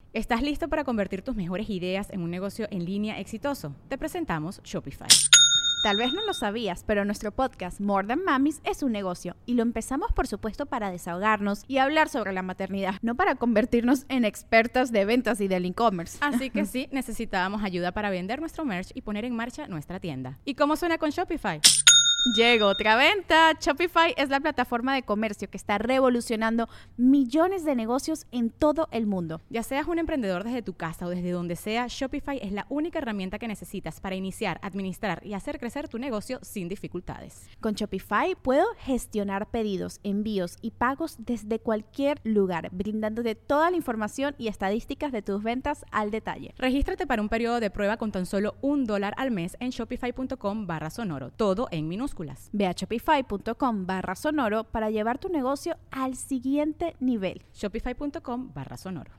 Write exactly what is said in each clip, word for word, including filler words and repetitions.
¿Estás listo para convertir tus mejores ideas en un negocio en línea exitoso? Te presentamos Shopify. Tal vez no lo sabías, pero nuestro podcast More Than Mamis es un negocio y lo empezamos por supuesto para desahogarnos y hablar sobre la maternidad, no para convertirnos en expertas de ventas y del e-commerce. Así que sí, necesitábamos ayuda para vender nuestro merch y poner en marcha nuestra tienda. ¿Y cómo suena con Shopify? Llegó otra venta. Shopify es la plataforma de comercio que está revolucionando millones de negocios en todo el mundo. Ya seas un emprendedor desde tu casa o desde donde sea, Shopify es la única herramienta que necesitas para iniciar, administrar y hacer crecer tu negocio sin dificultades. Con Shopify puedo gestionar pedidos, envíos y pagos desde cualquier lugar, brindándote toda la información y estadísticas de tus ventas al detalle. Regístrate para un periodo de prueba con tan solo un dólar al mes en shopify.com barra sonoro, todo en minúsculas. Ve a shopify.com barra sonoro para llevar tu negocio al siguiente nivel. Shopify.com barra sonoro.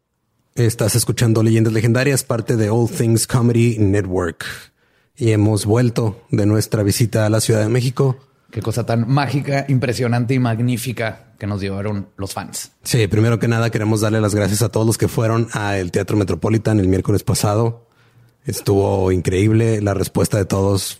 Estás escuchando Leyendas Legendarias, parte de All Things Comedy Network. Y hemos vuelto de nuestra visita a la Ciudad de México. Qué cosa tan mágica, impresionante y magnífica que nos llevaron los fans. Sí, primero que nada queremos darle las gracias a todos los que fueron al Teatro Metropolitan el miércoles pasado. Estuvo increíble la respuesta de todos.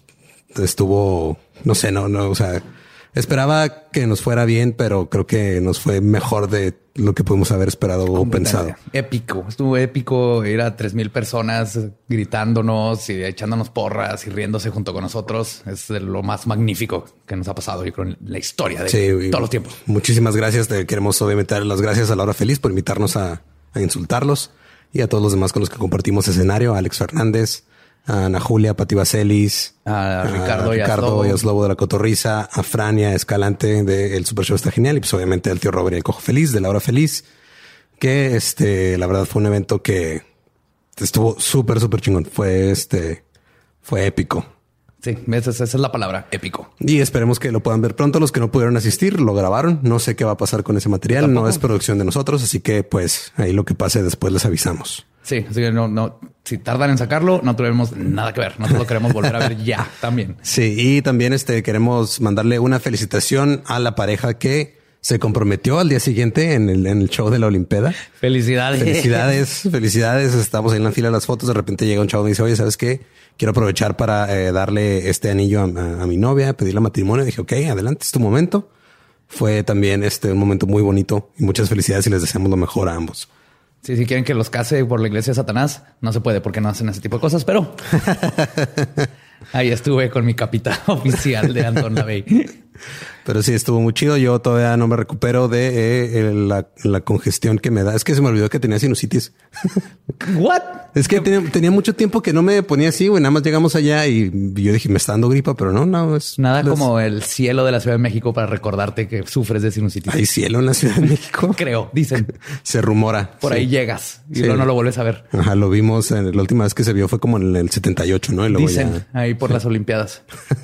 Estuvo, no sé, no, no, o sea, esperaba que nos fuera bien, pero creo que nos fue mejor de lo que pudimos haber esperado o pensado. Épico, estuvo épico. Ir a tres mil personas gritándonos y echándonos porras y riéndose junto con nosotros. Es de lo más magnífico que nos ha pasado, yo creo, en la historia de sí, todos los tiempos. Muchísimas gracias. Te queremos obviamente dar las gracias a La Hora Feliz por invitarnos a, a insultarlos y a todos los demás con los que compartimos escenario. A Alex Fernández, a Ana Julia, Pati Vaselis, a Ricardo, a Ricardo y a Slobo de La Cotorrisa, a Frania Escalante de El Super Show Está Genial y pues obviamente al tío Robert y el Cojo Feliz de La Hora Feliz, que este, la verdad fue un evento que estuvo súper, súper chingón. Fue este, fue épico. Sí, esa, esa es la palabra, épico. Y esperemos que lo puedan ver pronto. Los que no pudieron asistir lo grabaron. No sé qué va a pasar con ese material. No es producción de nosotros, así que pues ahí lo que pase después les avisamos. Sí, así que no, no, si tardan en sacarlo, no tenemos nada que ver. Nosotros lo queremos volver a ver ya también. Sí, y también este queremos mandarle una felicitación a la pareja que se comprometió al día siguiente en el, en el show de la Olimpeda. Felicidades. Felicidades, felicidades. Estamos ahí en la fila de las fotos. De repente llega un chavo y me dice, oye, ¿sabes qué? Quiero aprovechar para eh, darle este anillo a, a, a mi novia, pedirle matrimonio. Y dije, ok, adelante, es tu momento. Fue también este un momento muy bonito y muchas felicidades y les deseamos lo mejor a ambos. Sí, si quieren que los case por la iglesia de Satanás, no se puede porque no hacen ese tipo de cosas, pero ahí estuve con mi capitán oficial de Anton LaVey. Pero sí, estuvo muy chido. Yo todavía no me recupero de eh, la, la congestión que me da. Es que se me olvidó que tenía sinusitis. ¿What? Es que tenía, tenía mucho tiempo que no me ponía así, güey. Nada más llegamos allá y yo dije, me está dando gripa, pero no, no. Es nada los... como el cielo de la Ciudad de México para recordarte que sufres de sinusitis. ¿Hay cielo en la Ciudad de México? Creo, dicen. Se rumora. Por sí. Ahí llegas y sí. luego no lo vuelves a ver. Ajá, lo vimos. En, la última vez que se vio fue como en el setenta y ocho, ¿no? Y luego dicen ya... ahí por las Olimpiadas.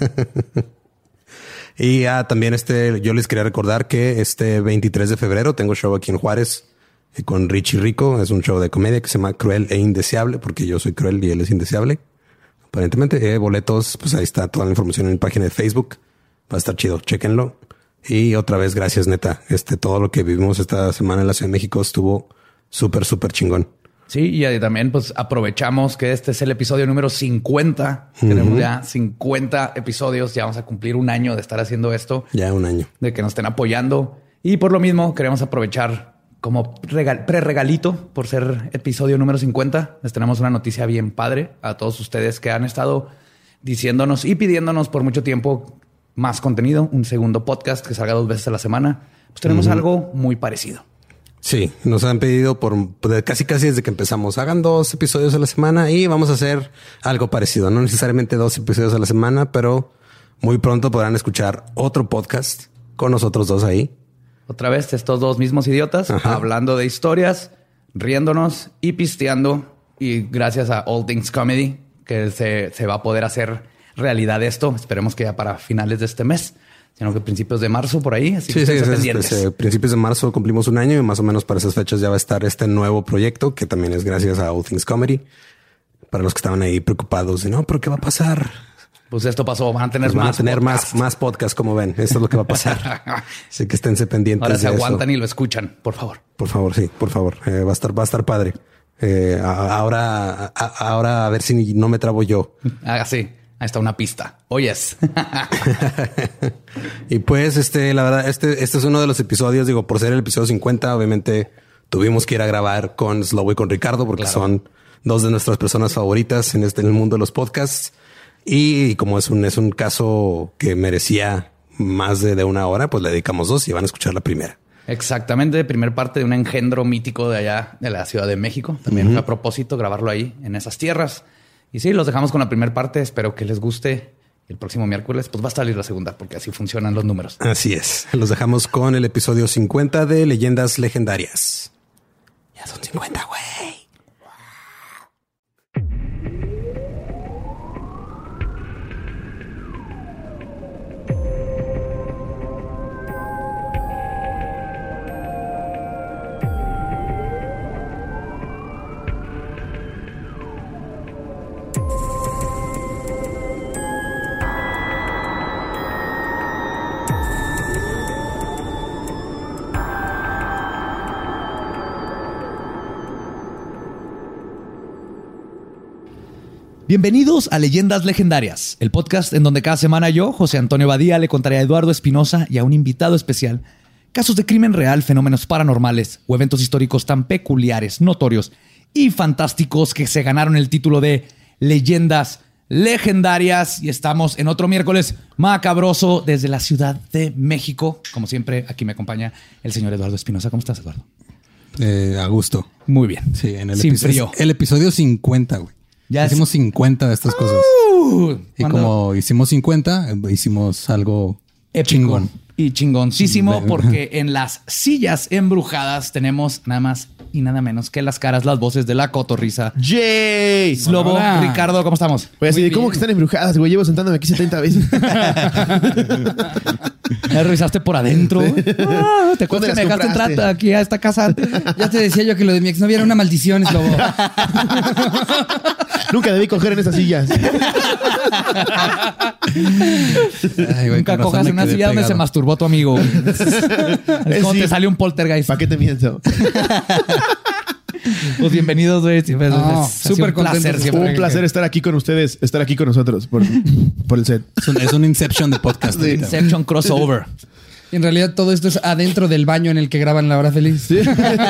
Y ah, también este, yo les quería recordar que este veintitrés de febrero tengo show aquí en Juárez eh, con Richie Rico. Es un show de comedia que se llama Cruel e Indeseable, porque yo soy cruel y él es indeseable. Aparentemente, eh, boletos, pues ahí está toda la información en mi página de Facebook. Va a estar chido, chéquenlo. Y otra vez, gracias, neta. Este, todo lo que vivimos esta semana en la Ciudad de México estuvo súper, súper chingón. Sí, y también pues aprovechamos que este es el episodio número cincuenta. Uh-huh. Tenemos ya cincuenta episodios. Ya vamos a cumplir un año de estar haciendo esto. Ya un año. De que nos estén apoyando. Y por lo mismo queremos aprovechar como regal, pre-regalito por ser episodio número cincuenta. Les tenemos una noticia bien padre a todos ustedes que han estado diciéndonos y pidiéndonos por mucho tiempo más contenido. Un segundo podcast que salga dos veces a la semana. Pues tenemos uh-huh. algo muy parecido. Sí, nos han pedido por casi casi desde que empezamos. Hagan dos episodios a la semana y vamos a hacer algo parecido. No necesariamente dos episodios a la semana, pero muy pronto podrán escuchar otro podcast con nosotros dos ahí. Otra vez estos dos mismos idiotas Ajá. hablando de historias, riéndonos y pisteando. Y gracias a All Things Comedy que se, se va a poder hacer realidad esto. Esperemos que ya para finales de este mes. Sino que principios de marzo por ahí. Así sí, que sí, es, es, es, principios de marzo cumplimos un año y más o menos para esas fechas ya va a estar este nuevo proyecto que también es gracias a All Things Comedy. Para los que estaban ahí preocupados de no, pero ¿qué va a pasar? Pues esto pasó. Van a tener, pues van más, a tener más, más podcasts, como ven. Esto es lo que va a pasar. Así que esténse pendientes. Ahora se de aguantan eso. Y lo escuchan, por favor. Por favor, sí, por favor. Eh, va a estar, va a estar padre. Eh, ahora, a, ahora a ver si no me trabo yo. Ah, sí. Ahí está una pista. Oyes. Y pues, este, la verdad, este, este es uno de los episodios, digo, por ser el episodio cincuenta, obviamente tuvimos que ir a grabar con Slobo y con Ricardo porque claro. son dos de nuestras personas favoritas en este, en el mundo de los podcasts. Y como es un, es un caso que merecía más de, de una hora, pues le dedicamos dos y van a escuchar la primera. Exactamente. Primer parte de un engendro mítico de allá de la Ciudad de México. También uh-huh. fue a propósito grabarlo ahí en esas tierras. Y sí, los dejamos con la primera parte. Espero que les guste. El próximo miércoles pues va a salir la segunda porque así funcionan los números. Así es. Los dejamos con el episodio cincuenta de Leyendas Legendarias. Ya son cincuenta, güey. Bienvenidos a Leyendas Legendarias, el podcast en donde cada semana yo, José Antonio Badía, le contaré a Eduardo Espinosa y a un invitado especial casos de crimen real, fenómenos paranormales o eventos históricos tan peculiares, notorios y fantásticos que se ganaron el título de Leyendas Legendarias. Y estamos en otro miércoles macabroso desde la Ciudad de México. Como siempre, aquí me acompaña el señor Eduardo Espinosa. ¿Cómo estás, Eduardo? Eh, a gusto. Muy bien. Sí, en el Sin episodio, frío. El episodio cincuenta, güey. Ya hicimos es... cincuenta de estas cosas. Uh, y cuando... como hicimos cincuenta, hicimos algo épico, chingón. Y chingoncísimo, porque en las sillas embrujadas tenemos nada más y nada menos que las caras, las voces de la cotorriza. ¡Yay! Slobo, Hola. Ricardo, ¿cómo estamos? Pues así, ¿cómo que están embrujadas, güey? Llevo sentándome aquí setenta veces. ¿Ya revisaste por adentro? Sí. Ah, ¿te acuerdas que me dejaste entrar aquí a esta casa? Ya te decía yo que lo de mi exnovia era una maldición, Slobo. Nunca debí coger en esas sillas. Ay, güey, nunca cojas en una silla pegado. Donde se masturbó tu amigo. Es como sí. Te sale un poltergeist. ¿Para qué te miento? Pues bienvenidos, güey. No, súper contento. Un, un placer estar aquí con ustedes, estar aquí con nosotros por, por el set. Es un, es un Inception de podcast. Sí. Inception crossover. En realidad todo esto es adentro del baño en el que graban La Hora Feliz. ¿Sí?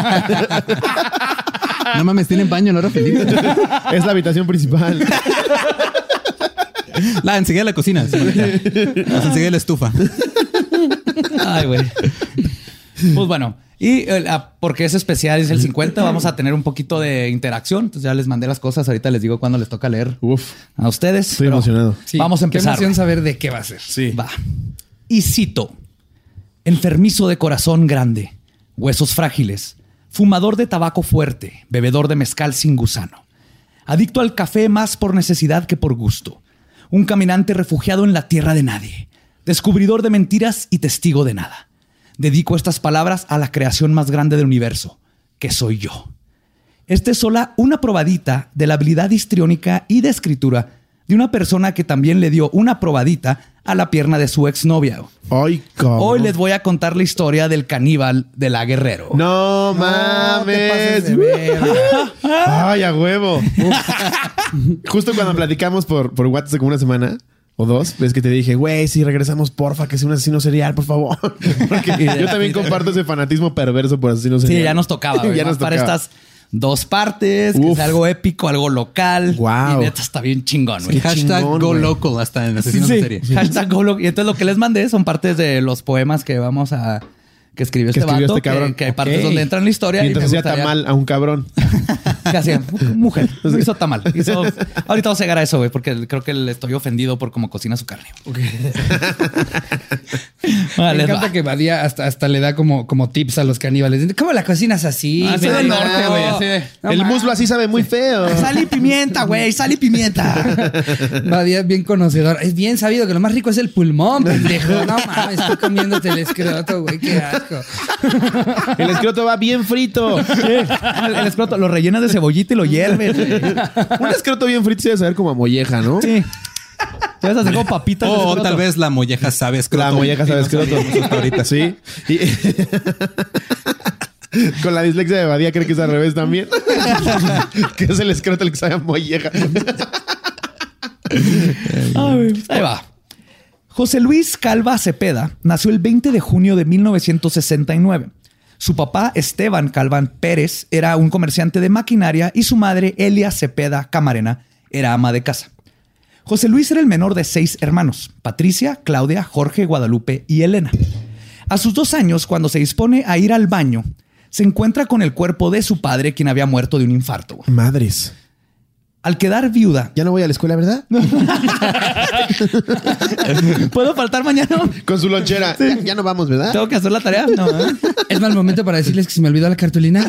No mames, tienen baño en La Hora Feliz. Es la habitación principal. La enseguida la cocina. Sí, enseguida la estufa. Ay, güey. Pues bueno, y uh, porque es especial, es el cincuenta, vamos a tener un poquito de interacción. Entonces ya les mandé las cosas. Ahorita les digo cuándo les toca leer Uf. a ustedes. Estoy emocionado. Sí, vamos a empezar. Qué emoción saber de qué va a ser. Sí. Va. Y cito: enfermizo de corazón grande, huesos frágiles, fumador de tabaco fuerte, bebedor de mezcal sin gusano, adicto al café más por necesidad que por gusto, un caminante refugiado en la tierra de nadie, descubridor de mentiras y testigo de nada. Dedico estas palabras a la creación más grande del universo, que soy yo. Esta es sola una probadita de la habilidad histriónica y de escritura de una persona que también le dio una probadita a la pierna de su exnovia. Ay, cabrón. Hoy les voy a contar la historia del caníbal de la Guerrero. No, no mames. Ay, a huevo. Justo cuando platicamos por, por WhatsApp como una semana o dos, ves que te dije, güey, si regresamos, porfa, que sea un asesino serial, por favor. Porque yo también comparto ese fanatismo perverso por asesino serial. Sí, ya nos tocaba. Ya nos para tocaba. Estas dos partes, Uf. que sea algo épico, algo local. Wow. Y neta está bien chingón, güey. Sí, hashtag chingón, go güey. local hasta en asesinos sí, de serie. Sí. Hashtag go local. Y entonces lo que les mandé son partes de los poemas que vamos a... Que escribió que este escribió vato, este cabrón. que, que hay partes Okay. donde entra en la historia. Mientras y me hacía gustaría... tamal a un cabrón. ¿Qué hacía? Mujer. Hizo tamal. Hizo... Ahorita vamos a llegar a eso, güey, porque creo que le estoy ofendido por cómo cocina su carne. Okay. Vale, me encanta va. que Badía hasta, hasta le da como, como tips a los caníbales. ¿Cómo la cocinas así? Ah, del norte, güey. No, no, el muslo así sabe muy feo. Sal y pimienta, güey. Sal y pimienta. Badía es bien conocedor. Es bien sabido que lo más rico es el pulmón, pendejo. No mames, estoy comiéndote el escroto, güey. Qué asco. El escroto va bien frito. Sí. El, el escroto lo rellenas de cebollita y lo hierves. Un escroto bien frito se debe saber como a molleja, ¿no? Sí. Te vas a hacer como papitas. O oh, tal vez la molleja sabe escroto. La molleja sabe escroto. Ahorita, sí. Y... Con la dislexia de Badía cree que es al revés también. Que es el escroto el que sabe a molleja. Ahí va. José Luis Calva Cepeda nació el veinte de junio de mil novecientos sesenta y nueve. Su papá, Esteban Calván Pérez, era un comerciante de maquinaria y su madre, Elia Cepeda Camarena, era ama de casa. José Luis era el menor de seis hermanos: Patricia, Claudia, Jorge, Guadalupe y Elena. A sus dos años, cuando se dispone a ir al baño, se encuentra con el cuerpo de su padre, quien había muerto de un infarto. Madres. Al quedar viuda... Ya no voy a la escuela, ¿verdad? ¿Puedo faltar mañana? Con su lonchera. Sí. Ya, ya no vamos, ¿verdad? ¿Tengo que hacer la tarea? No, ¿eh? Es mal momento para decirles que se me olvidó la cartulina.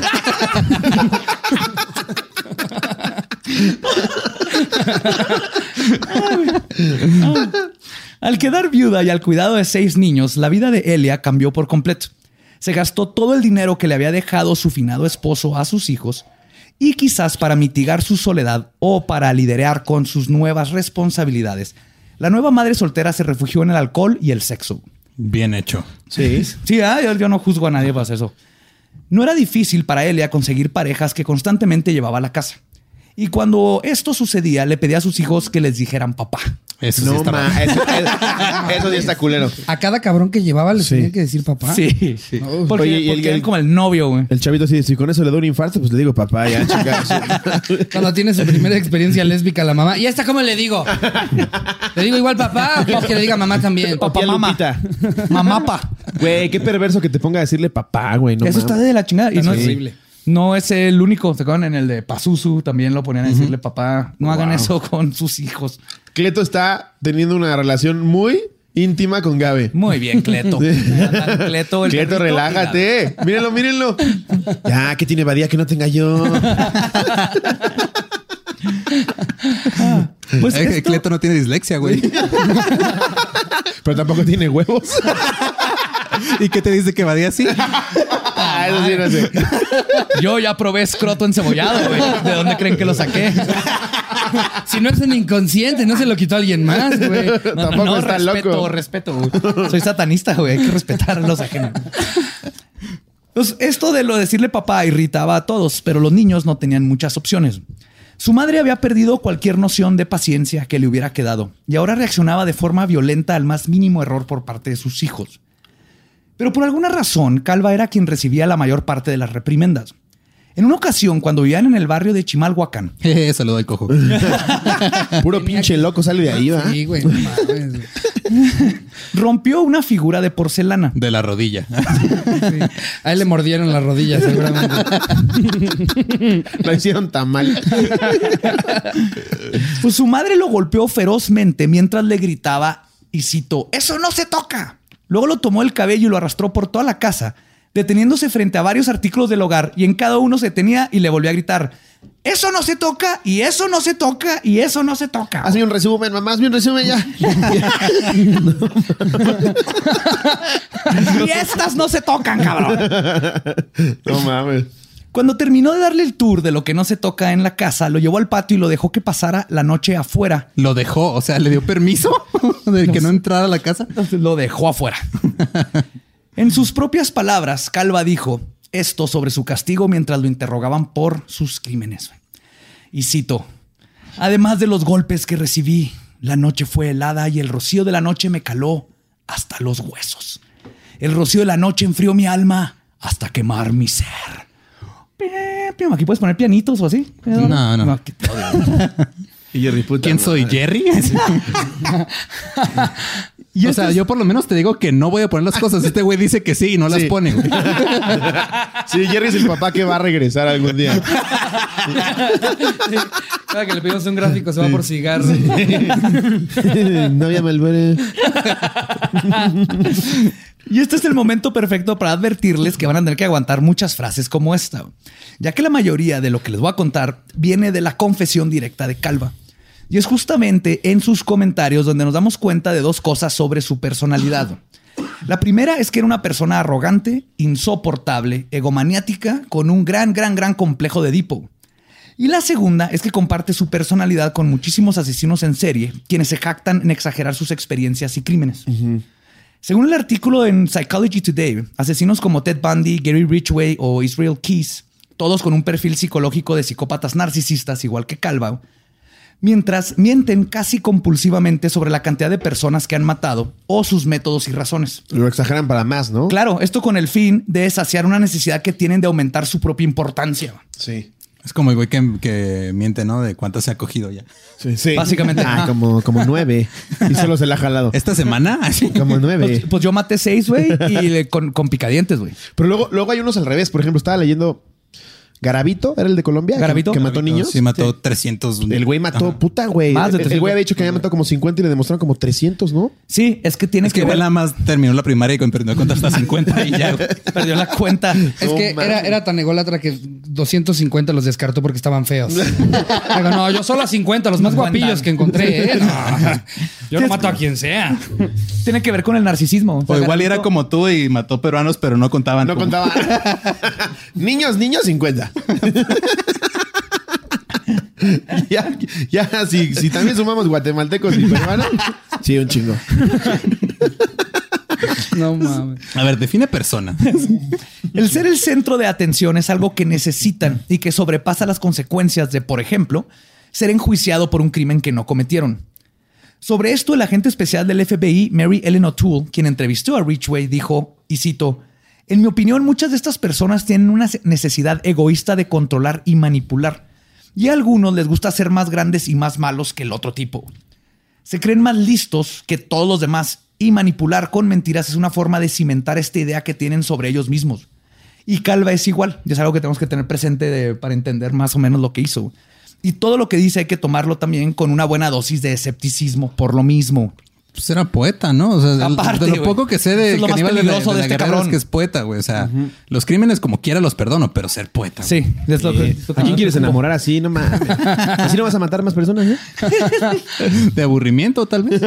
Al quedar viuda y al cuidado de seis niños, la vida de Elia cambió por completo. Se gastó todo el dinero que le había dejado su finado esposo a sus hijos, y quizás para mitigar su soledad o para lidiar con sus nuevas responsabilidades, la nueva madre soltera se refugió en el alcohol y el sexo. Bien hecho. Sí, sí, ¿eh? yo, yo no juzgo a nadie por hacer eso. No era difícil para Elia conseguir parejas que constantemente llevaba a la casa. Y cuando esto sucedía, le pedía a sus hijos que les dijeran papá. Eso no, sí está ma, mal. eso, eso, eso sí está culero. A cada cabrón que llevaba le Sí. tenía que decir papá. Sí, sí. No. Porque, Oye, y el- porque eran el- como el novio, güey. El chavito así, si con eso le da un infarto, pues le digo papá, ya, chicas. Cuando tiene su primera experiencia lésbica la mamá. ¿Y esta cómo le digo? ¿Le digo igual papá o quieres que le diga mamá también? Papá, Tía mamá. Lupita. Mamapa. Güey, qué perverso que te ponga a decirle papá, güey. No Eso mames. está de la chingada. Y no, Sí. es, Horrible. no es el único. ¿Se acuerdan? En el de Pazuzu también lo ponían a decirle papá. No hagan Wow. eso con sus hijos. Cleto está teniendo una relación muy íntima con Gabe. Muy bien, Cleto. Sí. Anda, Cleto, el Cleto, perrito. relájate. Mírenlo, mírenlo. Ya, ¿qué tiene Badía que no tenga yo? Pues Eh, que esto- Cleto no tiene dislexia, güey. Pero tampoco tiene huevos. ¿Y qué te dice que Badía así? Ah, eso sí, no sé. Yo ya probé escroto encebollado, güey. ¿De dónde creen que lo saqué? Si no es un inconsciente, no se lo quitó alguien más, güey. No, Tampoco no, está respeto, loco. respeto, güey. Soy satanista, güey. Hay que respetar a los ajenos. Pues esto de lo de decirle papá irritaba a todos, pero los niños no tenían muchas opciones. Su madre había perdido cualquier noción de paciencia que le hubiera quedado y ahora reaccionaba de forma violenta al más mínimo error por parte de sus hijos. Pero por alguna razón, Calva era quien recibía la mayor parte de las reprimendas. En una ocasión, cuando vivían en el barrio de Chimalhuacán, Eh, Saludo al cojo. Puro pinche loco sale de ahí, ¿va? Sí, güey. No mames, güey. rompió una figura de porcelana. De la rodilla. Sí. Ahí le mordieron las rodillas, seguramente. Lo hicieron tan mal. Pues su madre lo golpeó ferozmente mientras le gritaba, y cito, ¡eso no se toca! Luego lo tomó el cabello y lo arrastró por toda la casa, deteniéndose frente a varios artículos del hogar, y en cada uno se detenía y le volvió a gritar, ¡eso no se toca! Y eso no se toca, y eso no se toca. Hazme un resumen, mamá, hazme un resumen ya. Y estas no se tocan, cabrón. No mames. Cuando terminó de darle el tour de lo que no se toca en la casa, lo llevó al patio y lo dejó que pasara la noche afuera. Lo dejó, o sea, le dio permiso de que no entrara a la casa. Entonces lo dejó afuera. En sus propias palabras, Calva dijo esto sobre su castigo mientras lo interrogaban por sus crímenes. Y cito, además de los golpes que recibí, la noche fue helada y el rocío de la noche me caló hasta los huesos. El rocío de la noche enfrió mi alma hasta quemar mi ser. Aquí puedes poner pianitos o así. No, no. aquí- Y Jerry, puta ¿Quién soy? madre. ¿Jerry? Y o este sea, es- yo por lo menos te digo que no voy a poner las cosas. Este güey dice que sí y no las Sí. pone, güey. Sí, Jerry es el papá que va a regresar algún día. Cada que le pedimos un gráfico se va por cigarro. No ya me muere. Y este es el momento perfecto para advertirles que van a tener que aguantar muchas frases como esta, ya que la mayoría de lo que les voy a contar viene de la confesión directa de Calva. Y es justamente en sus comentarios donde nos damos cuenta de dos cosas sobre su personalidad. La primera es que era una persona arrogante, insoportable, egomaniática, con un gran, gran, gran complejo de Edipo. Y la segunda es que comparte su personalidad con muchísimos asesinos en serie, quienes se jactan en exagerar sus experiencias y crímenes. Según el artículo en Psychology Today, asesinos como Ted Bundy, Gary Ridgway o Israel Keys, todos con un perfil psicológico de psicópatas narcisistas, igual que Calva, mientras mienten casi compulsivamente sobre la cantidad de personas que han matado o sus métodos y razones. Lo exageran para más, ¿no? Claro, esto con el fin de saciar una necesidad que tienen de aumentar su propia importancia. Sí. Es como el güey que, que miente, ¿no? De cuántas se ha cogido ya. Sí, sí. Básicamente. Ah, como, como nueve. Y solo se la ha jalado. ¿Esta semana? Como nueve. Pues, pues yo maté seis, güey, y le- con, con picadientes, güey. Pero luego, luego hay unos al revés. Por ejemplo, estaba leyendo Garavito, ¿era el de Colombia? Garavito. Que, que mató niños. Sí, mató trescientos. El güey mató, Ajá. puta, güey. Más de El, el güey había dicho que había matado como cincuenta y le demostraron como trescientos, ¿no? Sí, es que tienes Es que que igual ver. nada más terminó la primaria y perdió cuenta hasta cincuenta y ya, güey. Perdió la cuenta. Es No que mames. era, era tan ególatra que doscientos cincuenta los descartó porque estaban feos. Digo, no, yo solo a cincuenta, los más guapillos que encontré. ¿eh? No, yo no mato a quien sea. Tiene que ver con el narcisismo. O igual era como tú y mató peruanos, pero no contaban. No como- contaba. niños, niños, cincuenta. ya, ya, si, si también sumamos guatemaltecos y peruanos, sí, un chingo. No mames. A ver, define persona. El ser el centro de atención es algo que necesitan y que sobrepasa las consecuencias de, por ejemplo, ser enjuiciado por un crimen que no cometieron. Sobre esto, el agente especial del F B I, Mary Ellen O'Toole, quien entrevistó a Ridgway, dijo, y cito, en mi opinión, muchas de estas personas tienen una necesidad egoísta de controlar y manipular, y a algunos les gusta ser más grandes y más malos que el otro tipo. Se creen más listos que todos los demás y manipular con mentiras es una forma de cimentar esta idea que tienen sobre ellos mismos. Y Calva es igual, y es algo que tenemos que tener presente de- para entender más o menos lo que hizo. Y todo lo que dice hay que tomarlo también con una buena dosis de escepticismo por lo mismo. Pues era poeta, ¿no? O sea, de- Aparte, de lo güey. poco que sé Eso de es lo más Caníbal de, peligroso de de la este Guerrera cabrón. es que es poeta, güey. O sea, los crímenes como quiera los perdono, pero ser poeta. Sí, es lo que- Eh, ¿A quién quieres enamorar así? No mames. Así no vas a matar más personas, ¿eh? De aburrimiento, tal vez.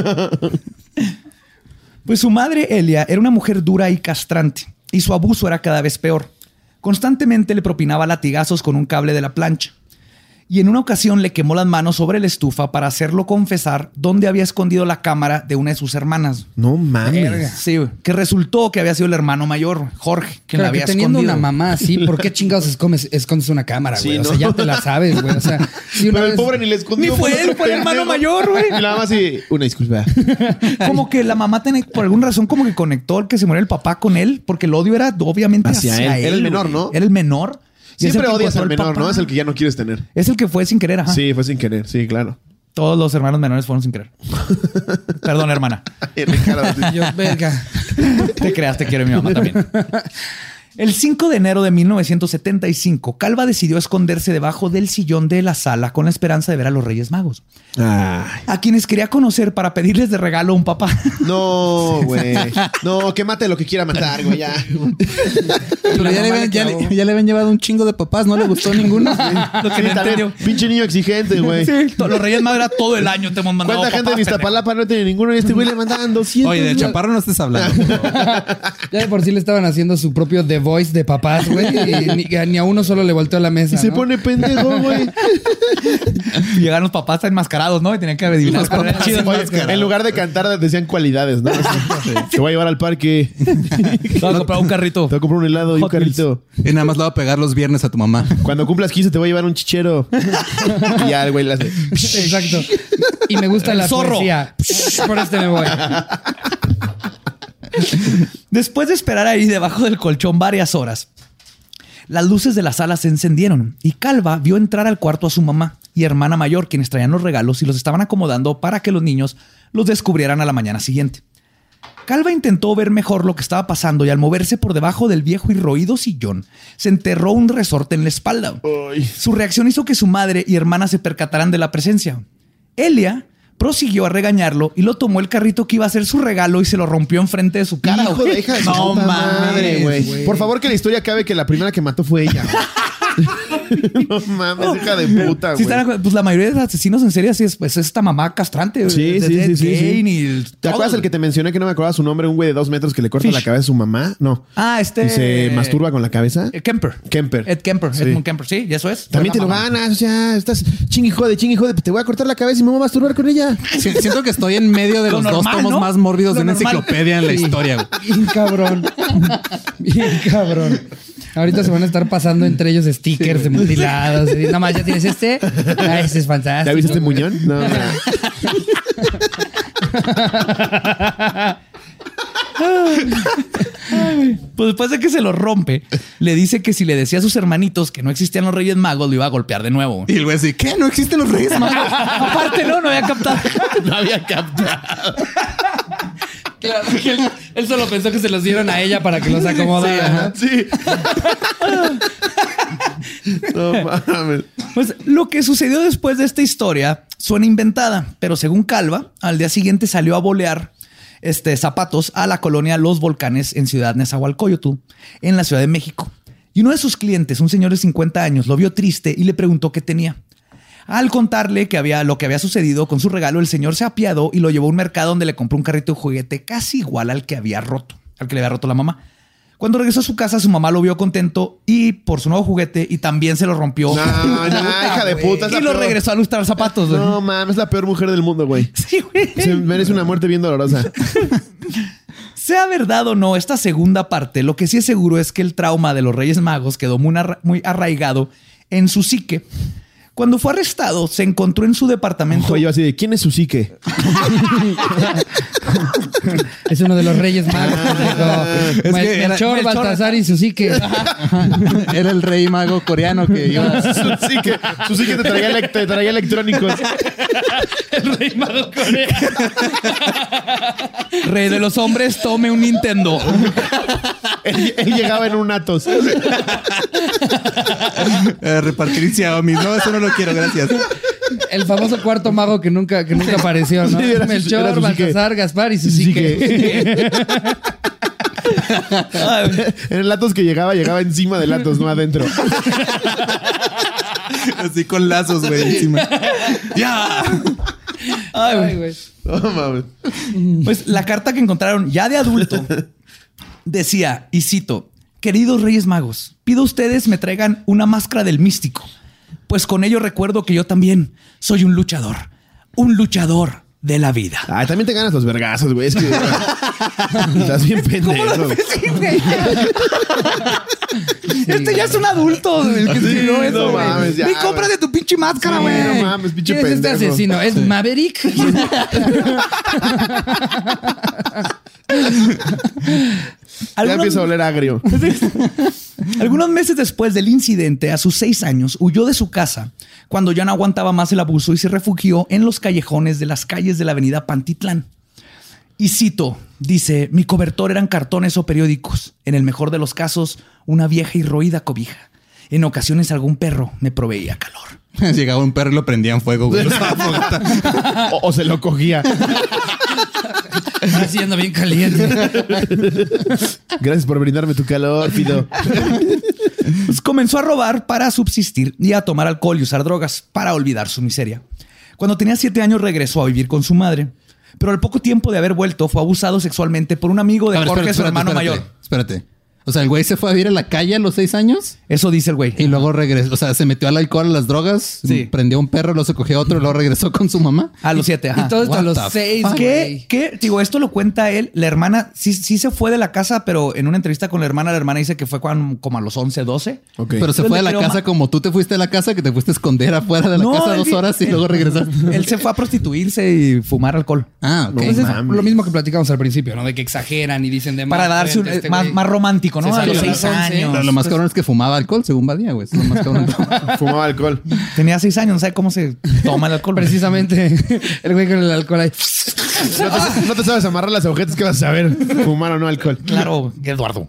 Pues su madre, Elia, era una mujer dura y castrante, y su abuso era cada vez peor. Constantemente le propinaba latigazos con un cable de la plancha. Y en una ocasión le quemó las manos sobre la estufa para hacerlo confesar dónde había escondido la cámara de una de sus hermanas. No mames. Verga. Sí, güey, que resultó que había sido el hermano mayor, Jorge, quien la Claro, que había teniendo escondido. una mamá así, ¿por qué chingados escondes, escondes una cámara, Sí, güey? O sea, ¿no? ya te la sabes, güey. O sea, si una Pero el vez- pobre ni le escondió. Ni fue otro él, fue el hermano pendejo. mayor, güey. Y la mamá así, una disculpa. Como que la mamá tenía, por alguna razón, como que conectó el que se murió el papá con él, porque el odio era obviamente Hacia hacia, él. él. Era el menor, güey. ¿no? Era el menor. Y es Siempre el que odias al encontró el menor, ¿no? papá. Es el que ya no quieres tener. Es el que fue sin querer, ajá. Sí, fue sin querer. Sí, claro. Todos los hermanos menores fueron sin querer. Perdón, hermana. Y Ricardo, así. Yo, verga. Te creas, te quiero mi mamá también. El cinco de enero de mil novecientos setenta y cinco, Calva decidió esconderse debajo del sillón de la sala con la esperanza de ver a los Reyes Magos, Ay. a quienes quería conocer para pedirles de regalo un papá. No, güey. No, que mate lo que quiera matar, güey. Ya. Pero ya le, habían, ya, le, ya le habían llevado un chingo de papás, no le gustó ninguno. Lo que Sí, no también. entendió. Pinche niño exigente, güey. Sí, to- los Reyes Magos era todo el año te hemos mandado ¿Cuánta gente en papás, Iztapalapa no tiene ninguno? Y este güey le mandaban doscientos. Oye, de güey. Chaparro no estés hablando. Ya de por sí le estaban haciendo su propio The Voice de papás, güey. Y ni, ni a uno solo le volteó la mesa. Y se ¿no? pone pendejo, güey. Y llegaron los papás enmascarados, ¿no? Y tenían que adivinar. Los papás Chido. Oye, en lugar de cantar, decían cualidades, ¿no? Así, te voy a llevar al parque. Te voy a comprar un carrito. Te voy a comprar un helado y un Hot Wheels. carrito. Y nada más le va a pegar los viernes a tu mamá. Cuando cumplas quince te voy a llevar un chichero. Y ya el güey le hace. Exacto. Y me gusta la zorro. poesía. Por este me voy. Después de esperar ahí debajo del colchón varias horas, las luces de la sala se encendieron y Calva vio entrar al cuarto a su mamá y hermana mayor, quienes traían los regalos y los estaban acomodando para que los niños los descubrieran a la mañana siguiente. Calva intentó ver mejor lo que estaba pasando y al moverse por debajo del viejo y roído sillón, se enterró un resorte en la espalda. Ay. Su reacción hizo que su madre y hermana se percataran de la presencia. Elia prosiguió a regañarlo y lo tomó el carrito que iba a ser su regalo y se lo rompió enfrente de su cara. Hijo güey. de hija de su No puta mames, madre, güey. güey. Por favor, que la historia acabe que la primera que mató fue ella. No mames, hija de puta, güey. Sí, están- pues la mayoría de los asesinos en serie así es, pues, es esta mamá castrante. Sí, de sí, Ed sí, sí, Gein sí. y ¿Te todo. acuerdas el que te mencioné que no me acordaba su nombre? Un güey de dos metros que le corta Fish. la cabeza a su mamá. No. Ah, este... Y se masturba con la cabeza. Eh, Kemper. Kemper. Ed Kemper. Sí. Edmund Kemper, sí, y eso es. También te lo Buena mamá. ganas, o sea, estás chingui jode, chingui jode, te voy a cortar la cabeza y me voy a masturbar con ella. Si- Siento que estoy en medio de Lo los normal, dos tomos ¿no? más mórbidos Lo de una normal. enciclopedia en la historia, güey. Bien cabrón. Bien cabrón. Ahorita se van a estar pasando entre ellos stickers de mutilados. Y nada más, ya tienes este. Ah, ese es fantástico. ¿Ya viste este muñón? No. Pues después de que se lo rompe, le dice que si le decía a sus hermanitos que no existían los Reyes Magos, lo iba a golpear de nuevo. Y el güey así, ¿qué? ¿No existen los Reyes Magos? Aparte, no, no había captado. No había captado. Claro, que él, él solo pensó que se los dieron a ella para que los acomodara. Sí. No mames. Pues lo que sucedió después de esta historia suena inventada, pero según Calva, al día siguiente salió a bolear este, zapatos a la colonia Los Volcanes en Ciudad Nezahualcóyotl, en la Ciudad de México. Y uno de sus clientes, un señor de cincuenta años, lo vio triste y le preguntó qué tenía. Al contarle que había lo que había sucedido con su regalo, el señor se apiadó y lo llevó a un mercado donde le compró un carrito de juguete casi igual al que había roto, al que le había roto la mamá. Cuando regresó a su casa, su mamá lo vio contento y por su nuevo juguete y también se lo rompió. No, no, hija de puta. es Y la lo peor. regresó a lustrar zapatos. güey. No mames, es la peor mujer del mundo, güey. Sí, güey. Se merece una muerte bien dolorosa. Sea verdad o no, esta segunda parte, lo que sí es seguro es que el trauma de los Reyes Magos quedó muy, arra- muy arraigado en su psique. Cuando fue arrestado, se encontró en su departamento. Oye, yo así de, ¿quién es su psique? Es uno de los Reyes Magos. Es Mel- que era- Melchor, Melchor. Baltasar y Susique. Era el rey mago coreano que iba... Su psique. Su psique te traía, elec- te traía electrónicos. El Rey Mago coreano. Rey de los hombres, tome un Nintendo. Él, él llegaba en un Atos. Eh, repartir Xiaomi. No, eso no lo quiero, gracias. El famoso cuarto mago que nunca, que nunca apareció, ¿no? Sí, era su- Melchor, era Susique. Baltasar, Gaspar y Susique. En el Atos que llegaba, llegaba encima del Atos, no adentro. Así con lazos, güey, encima. ¡Ya! Ay, güey. Ay, güey. No mames. Pues la carta que encontraron ya de adulto decía, y cito, queridos Reyes Magos, pido a ustedes me traigan una máscara del místico, pues con ello recuerdo que yo también soy un luchador, un luchador de la vida. Ay, también te ganas los vergazos, güey. Es que estás bien pendejo. Sí, güey. Este ya es un adulto el que escribió Sí, eso, no güey. mames, ya, Ve y güey. cómprate tu pinche máscara, Sí, güey. no mames, pinche ¿Quién es este pendejo. asesino? ¿Es Maverick? Ya Algunos- empieza a oler agrio. Algunos meses después del incidente, a sus seis años, huyó de su casa cuando ya no aguantaba más el abuso y se refugió en los callejones de las calles de la avenida Pantitlán. Y cito, dice, mi cobertor eran cartones o periódicos. En el mejor de los casos, una vieja y roída cobija. En ocasiones algún perro me proveía calor. Llegaba un perro y lo prendía en fuego, güey. Lo estaba fogata. O, o se lo cogía. Haciendo bien caliente. Gracias por brindarme tu calor, Fido. Pues comenzó a robar para subsistir y a tomar alcohol y usar drogas para olvidar su miseria. Cuando tenía siete años regresó a vivir con su madre, pero al poco tiempo de haber vuelto fue abusado sexualmente por un amigo de A ver, Jorge, espérate, su espérate, hermano espérate, mayor. Espérate. O sea, el güey se fue a vivir a la calle a los seis años Eso dice el güey. y luego regresó. O sea, se metió al alcohol, a las drogas, Sí. prendió a un perro, luego se cogió a otro y luego regresó con su mamá. A los siete, ajá. Y todo esto a What los the seis, fuck? ¿Qué? güey. ¿Qué? Digo, esto lo cuenta él. La hermana sí, sí se fue de la casa, pero en una entrevista con la hermana, la hermana dice que fue cuando, como a los once, doce. Ok. Pero se Entonces fue le de la creo casa ma- como tú te fuiste de la casa, que te fuiste a esconder afuera de la No, casa él dos vi- horas y él- luego regresaste. Él se fue a prostituirse y fumar alcohol. Ah, ok. Entonces, mames. lo mismo que platicamos al principio, ¿no? De que exageran y dicen de más. Para darse un, frente, este más, güey. más romántico, ¿no? Se A salió los a seis las once. años. Pero lo más cabrón es que fumaba alcohol, según Badía, güey. Es lo más cabrón. Fumaba alcohol. Tenía seis años, no sabe cómo se toma el alcohol. Precisamente el güey con el alcohol ahí. No te, no te sabes amarrar las agujetas, ¿qué vas a saber? Fumar o no alcohol. Claro, Eduardo.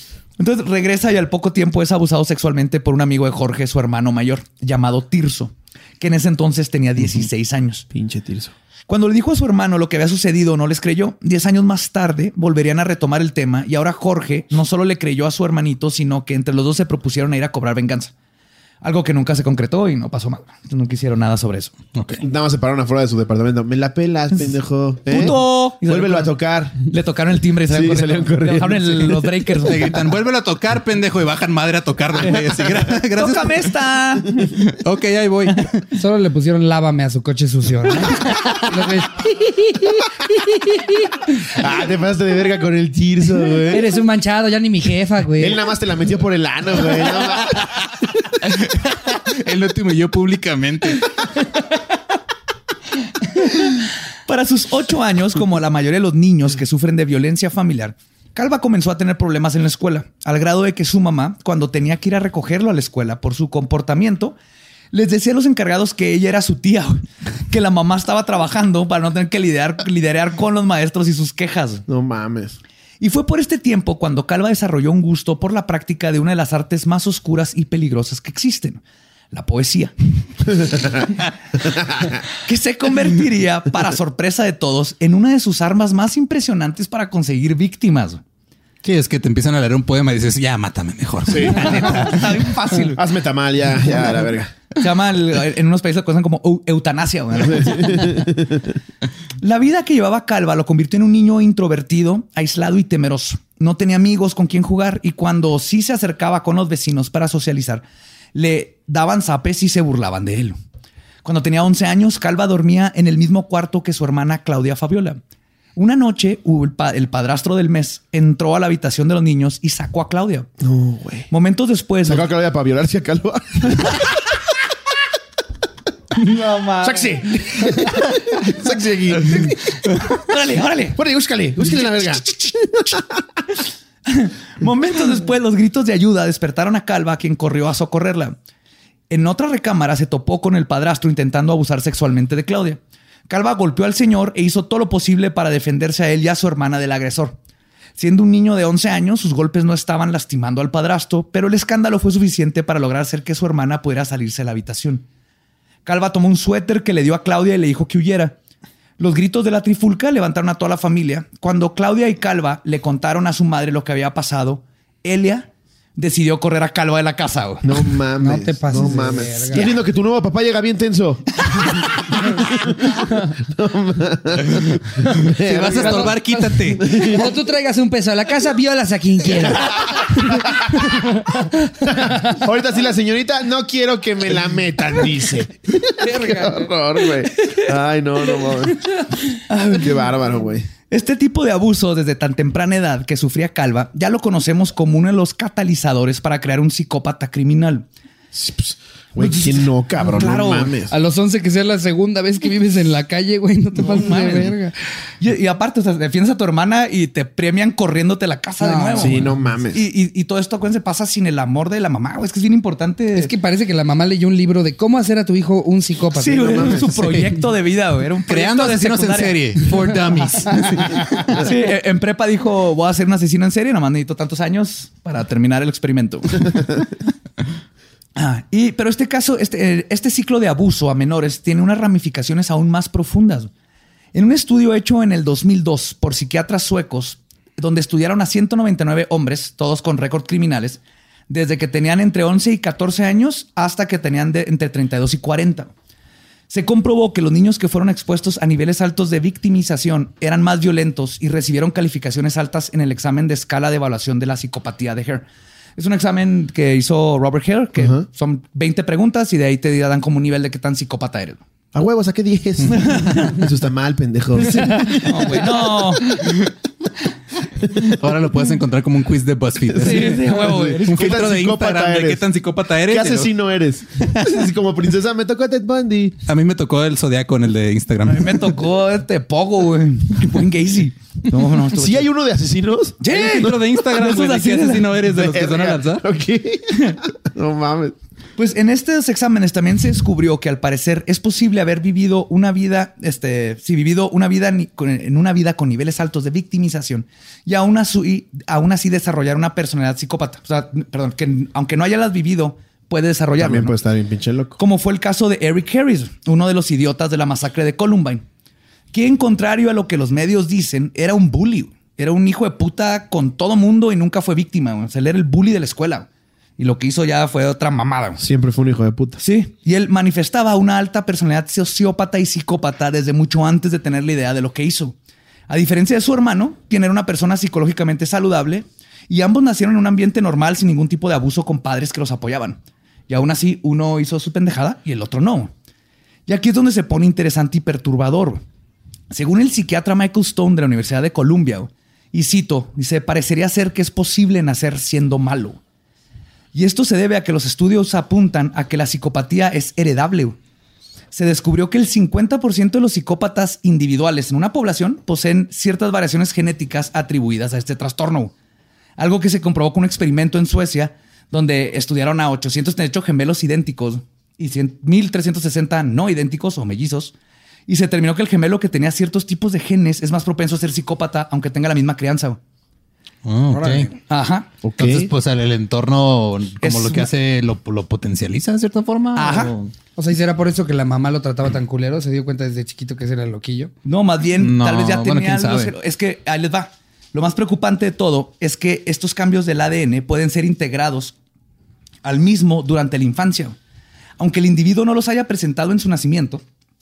Entonces regresa y al poco tiempo es abusado sexualmente por un amigo de Jorge, su hermano mayor, llamado Tirso. que en ese entonces tenía dieciséis años. Pinche Tirso. Cuando le dijo a su hermano lo que había sucedido, no les creyó. Diez años más tarde volverían a retomar el tema y ahora Jorge no solo le creyó a su hermanito, sino que entre los dos se propusieron a ir a cobrar venganza. Algo que nunca se concretó y no pasó mal. Nunca hicieron nada sobre eso. Okay. Nada más se pararon afuera de su departamento. Me la pelas, pendejo. ¿Eh? ¡Puto! Y Vuélvelo salieron- a tocar. Le tocaron el timbre y salieron Sí, corriendo. salieron corriendo. Le dejaron el- los breakers. Le gritan, vuélvelo a tocar, pendejo, y bajan madre a tocarlo. güey. Así, gra- gracias. ¡Tócame esta! Ok, ahí voy. Solo le pusieron lávame a su coche sucio, ¿no? Los güeyes, Ah, te pasaste de verga con el Tirso, güey. eres un manchado, ya ni mi jefa, güey. Él nada más te la metió por el ano, güey. No, ma- Él no te humilló públicamente. Para sus ocho años, como la mayoría de los niños que sufren de violencia familiar, Calva comenzó a tener problemas en la escuela, al grado de que su mamá, cuando tenía que ir a recogerlo a la escuela por su comportamiento, les decía a los encargados que ella era su tía, que la mamá estaba trabajando para no tener que lidiar, lidiar con los maestros y sus quejas. no mames. Y fue por este tiempo cuando Calva desarrolló un gusto por la práctica de una de las artes más oscuras y peligrosas que existen, la poesía. Que se convertiría, para sorpresa de todos, en una de sus armas más impresionantes para conseguir víctimas. Sí, es que te empiezan a leer un poema y dices, ya, mátame mejor. Sí. Está bien fácil. Hazme tamal, ya, ya, a la verga. Se llama, el- en unos países lo conocen como eu- eutanasia. güey. La vida que llevaba Calva lo convirtió en un niño introvertido, aislado y temeroso. No tenía amigos con quien jugar y cuando sí se acercaba con los vecinos para socializar, le daban zapes y se burlaban de él. Cuando tenía once años, Calva dormía en el mismo cuarto que su hermana Claudia Fabiola. Una noche, el, pa- el padrastro del mes entró a la habitación de los niños y sacó a Claudia. No, güey. Momentos después... Sacó a Claudia para violarse a Calva. No mames. ¡Sexy! ¡Sexy aquí! ¡Órale, órale! ¡Órale, búscale! ¡Búscale la verga! Momentos después, los gritos de ayuda despertaron a Calva, quien corrió a socorrerla. En otra recámara se topó con el padrastro intentando abusar sexualmente de Claudia. Calva golpeó al señor e hizo todo lo posible para defenderse a él y a su hermana del agresor. Siendo un niño de once años, sus golpes no estaban lastimando al padrastro, pero el escándalo fue suficiente para lograr hacer que su hermana pudiera salirse de la habitación. Calva tomó un suéter que le dio a Claudia y le dijo que huyera. Los gritos de la trifulca levantaron a toda la familia. Cuando Claudia y Calva le contaron a su madre lo que había pasado, Elia decidió correr a Calva de la casa. güey. No mames. No te pases No de mames. verga. Estoy viendo que tu nuevo papá llega bien tenso. Si vas a estorbar, quítate. Cuando tú traigas un peso a la casa, violas a quien quieras. Ahorita sí la señorita, no quiero que me la metan, dice. Qué horror, güey. Ay, no, no mames. Qué bárbaro, güey. Este tipo de abuso desde tan temprana edad que sufría Calva ya lo conocemos como uno de los catalizadores para crear un psicópata criminal. Sí, pues, güey, ¿quién no, cabrón? Claro. No mames. A los once que sea la segunda vez que vives en la calle, güey, no te pases de mames. verga. Y, y aparte, o sea, defiendes a tu hermana y te premian corriéndote la casa de No, nuevo. Sí, güey. no mames. Y, y- y todo esto acuérdense, pasa sin el amor de la mamá. güey. Es que es bien importante. Es que parece que la mamá leyó un libro de cómo hacer a tu hijo un psicópata. sí, No güey, era mames. su proyecto de vida. güey. Era un Creando proyecto de asesinos en secundaria. serie. For dummies. Sí, en prepa dijo, voy a ser un asesino en serie, nomás necesito tantos años para terminar el experimento. Ah, y, pero este caso, este, este ciclo de abuso a menores tiene unas ramificaciones aún más profundas. En un estudio hecho en el dos mil dos por psiquiatras suecos, donde estudiaron a ciento noventa y nueve hombres, todos con récord criminales, desde que tenían entre once y catorce años hasta que tenían de entre treinta y dos y cuarenta. Se comprobó que los niños que fueron expuestos a niveles altos de victimización eran más violentos y recibieron calificaciones altas en el examen de escala de evaluación de la psicopatía de Hare. Es un examen que hizo Robert Hare, que Ajá. son veinte preguntas y de ahí te dan como un nivel de qué tan psicópata eres. A huevos, saqué diez. Eso está mal, pendejo. No, güey, no. Ahora lo puedes encontrar como un quiz de BuzzFeed. Sí, sí, huevo, güey. Un ¿Qué tan filtro de psicópata Instagram de eres? qué tan psicópata eres. ¿Qué y luego- asesino eres? Así como princesa, me tocó Ted Bundy. A mí me tocó el Zodiaco en el de A Instagram. mí me tocó este poco, güey. Buen Gacy. No, no, estuvo ¿Sí chido. hay uno de asesinos? Sí, el filtro de Instagram, Esos güey, de así qué de la- asesino eres de los que son al azar. Ok. No mames. Pues en estos exámenes también se descubrió que al parecer es posible haber vivido una vida, este, si vivido una vida ni- con- en una vida con niveles altos de victimización y aún así, aún así desarrollar una personalidad psicópata. O sea, perdón, que aunque no hayas vivido puede desarrollarlo. También ¿no? puede estar bien pinche loco. Como fue el caso de Eric Harris, uno de los idiotas de la masacre de Columbine, quien, contrario a lo que los medios dicen, era un bully. Era un hijo de puta con todo mundo y nunca fue víctima. O sea, él era el bully de la escuela. Y lo que hizo ya fue otra mamada. Siempre fue un hijo de puta. Sí. Y él manifestaba una alta personalidad sociópata y psicópata desde mucho antes de tener la idea de lo que hizo. A diferencia de su hermano, quien era una persona psicológicamente saludable, y ambos nacieron en un ambiente normal sin ningún tipo de abuso con padres que los apoyaban. Y aún así, uno hizo su pendejada y el otro no. Y aquí es donde se pone interesante y perturbador. Según el psiquiatra Michael Stone de la Universidad de Columbia, y cito, dice, parecería ser que es posible nacer siendo malo. Y esto se debe a que los estudios apuntan a que la psicopatía es heredable. Se descubrió que el cincuenta por ciento de los psicópatas individuales en una población poseen ciertas variaciones genéticas atribuidas a este trastorno. Algo que se comprobó con un experimento en Suecia, donde estudiaron a ochocientos treinta y ocho gemelos idénticos y mil trescientos sesenta no idénticos o mellizos. Y se determinó que el gemelo que tenía ciertos tipos de genes es más propenso a ser psicópata, aunque tenga la misma crianza. Oh, ok. Ajá. Okay. Entonces, pues el, el entorno, como Es lo que una- hace, lo, lo potencializa de cierta forma. Ajá. O- O sea, ¿y será por eso que la mamá lo trataba tan culero? ¿Se dio cuenta desde chiquito que ese era el loquillo? No, más bien, No, tal vez ya bueno, tenía quién los- sabe. Es que ahí les va. Lo más preocupante de todo es que estos cambios del A D N pueden ser integrados al mismo durante la infancia. Aunque el individuo no los haya presentado en su nacimiento,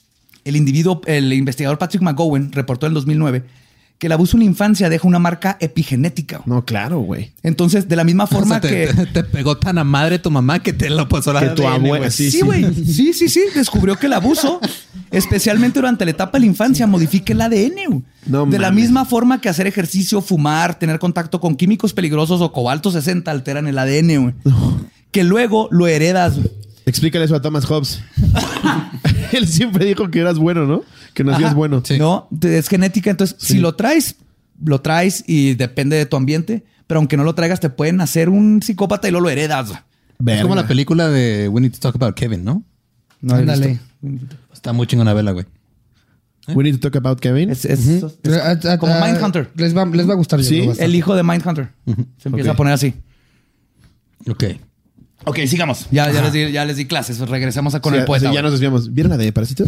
el individuo, el investigador Patrick McGowan reportó en el dos mil nueve que el abuso en la infancia deja una marca epigenética. No, claro, güey. Entonces, de la misma O forma sea, te, que... te, te pegó tan a madre tu mamá que te lo pasó la Que tu A D N, abuela- güey. sí, Sí, güey. Sí, sí, sí. Descubrió que el abuso, especialmente durante la etapa de la infancia, modifica el A D N. güey. No de la mames. misma forma que hacer ejercicio, fumar, tener contacto con químicos peligrosos o cobalto sesenta alteran el A D N, güey. Que luego lo heredas. güey. Explícale eso a Thomas Hobbes. Él siempre dijo que eras bueno, ¿no? Que nacías Ajá. bueno. Sí. No, te- es genética. Entonces, Sí. si lo traes, lo traes y depende de tu ambiente. Pero aunque no lo traigas, te pueden hacer un psicópata y luego lo heredas. güey. Es como la Verga. película de We Need to Talk About Kevin, ¿no? No he Ándale. visto. Está muy chingona vela, güey. We need to talk about Kevin. Es, es- es A- a- como a- Mindhunter. Les va, les va a gustar. yo Sí, creo, bastante. El hijo de Mindhunter. Se empieza Ok. a poner así. Ok. Ok, sigamos. Ya, ya, les, di, ya les di clases. Regresemos a con Sí, el poeta. sí, ya güey. nos desviamos. ¿Vieron la de Parásitos?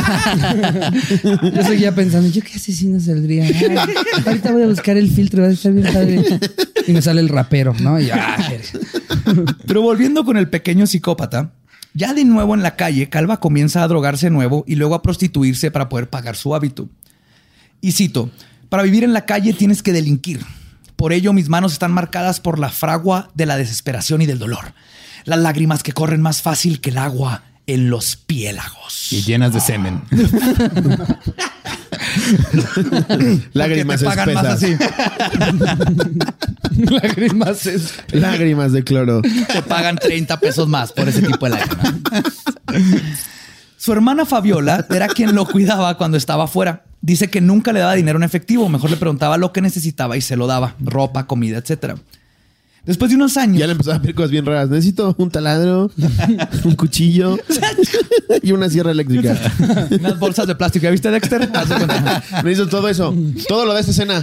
Yo seguía pensando, ¿yo qué asesino saldría? Ay, ahorita voy a buscar el filtro, va a estar bien padre. Y me sale el rapero, ¿no? Y ya. Pero volviendo con el pequeño psicópata, ya de nuevo en la calle, Calva comienza a drogarse de nuevo y luego a prostituirse para poder pagar su hábito. Y cito, para vivir en la calle tienes que delinquir. Por ello mis manos están marcadas por la fragua de la desesperación y del dolor. Las lágrimas que corren más fácil que el agua en los piélagos. Y llenas de semen. Lágrimas Porque te pagan más espesas. así. Lágrimas es. Lágrimas de cloro. Te pagan treinta pesos más por ese tipo de lágrimas. Su hermana Fabiola era quien lo cuidaba cuando estaba afuera. Dice que nunca le daba dinero en efectivo. Mejor le preguntaba lo que necesitaba y se lo daba. Ropa, comida, etcétera. Después de unos años... Ya le empezaba a pedir cosas bien raras. Necesito un taladro, un cuchillo y una sierra eléctrica. Unas bolsas de plástico. ¿Ya viste, Dexter? Haz de cuenta. Necesito todo eso. Todo lo de esta escena.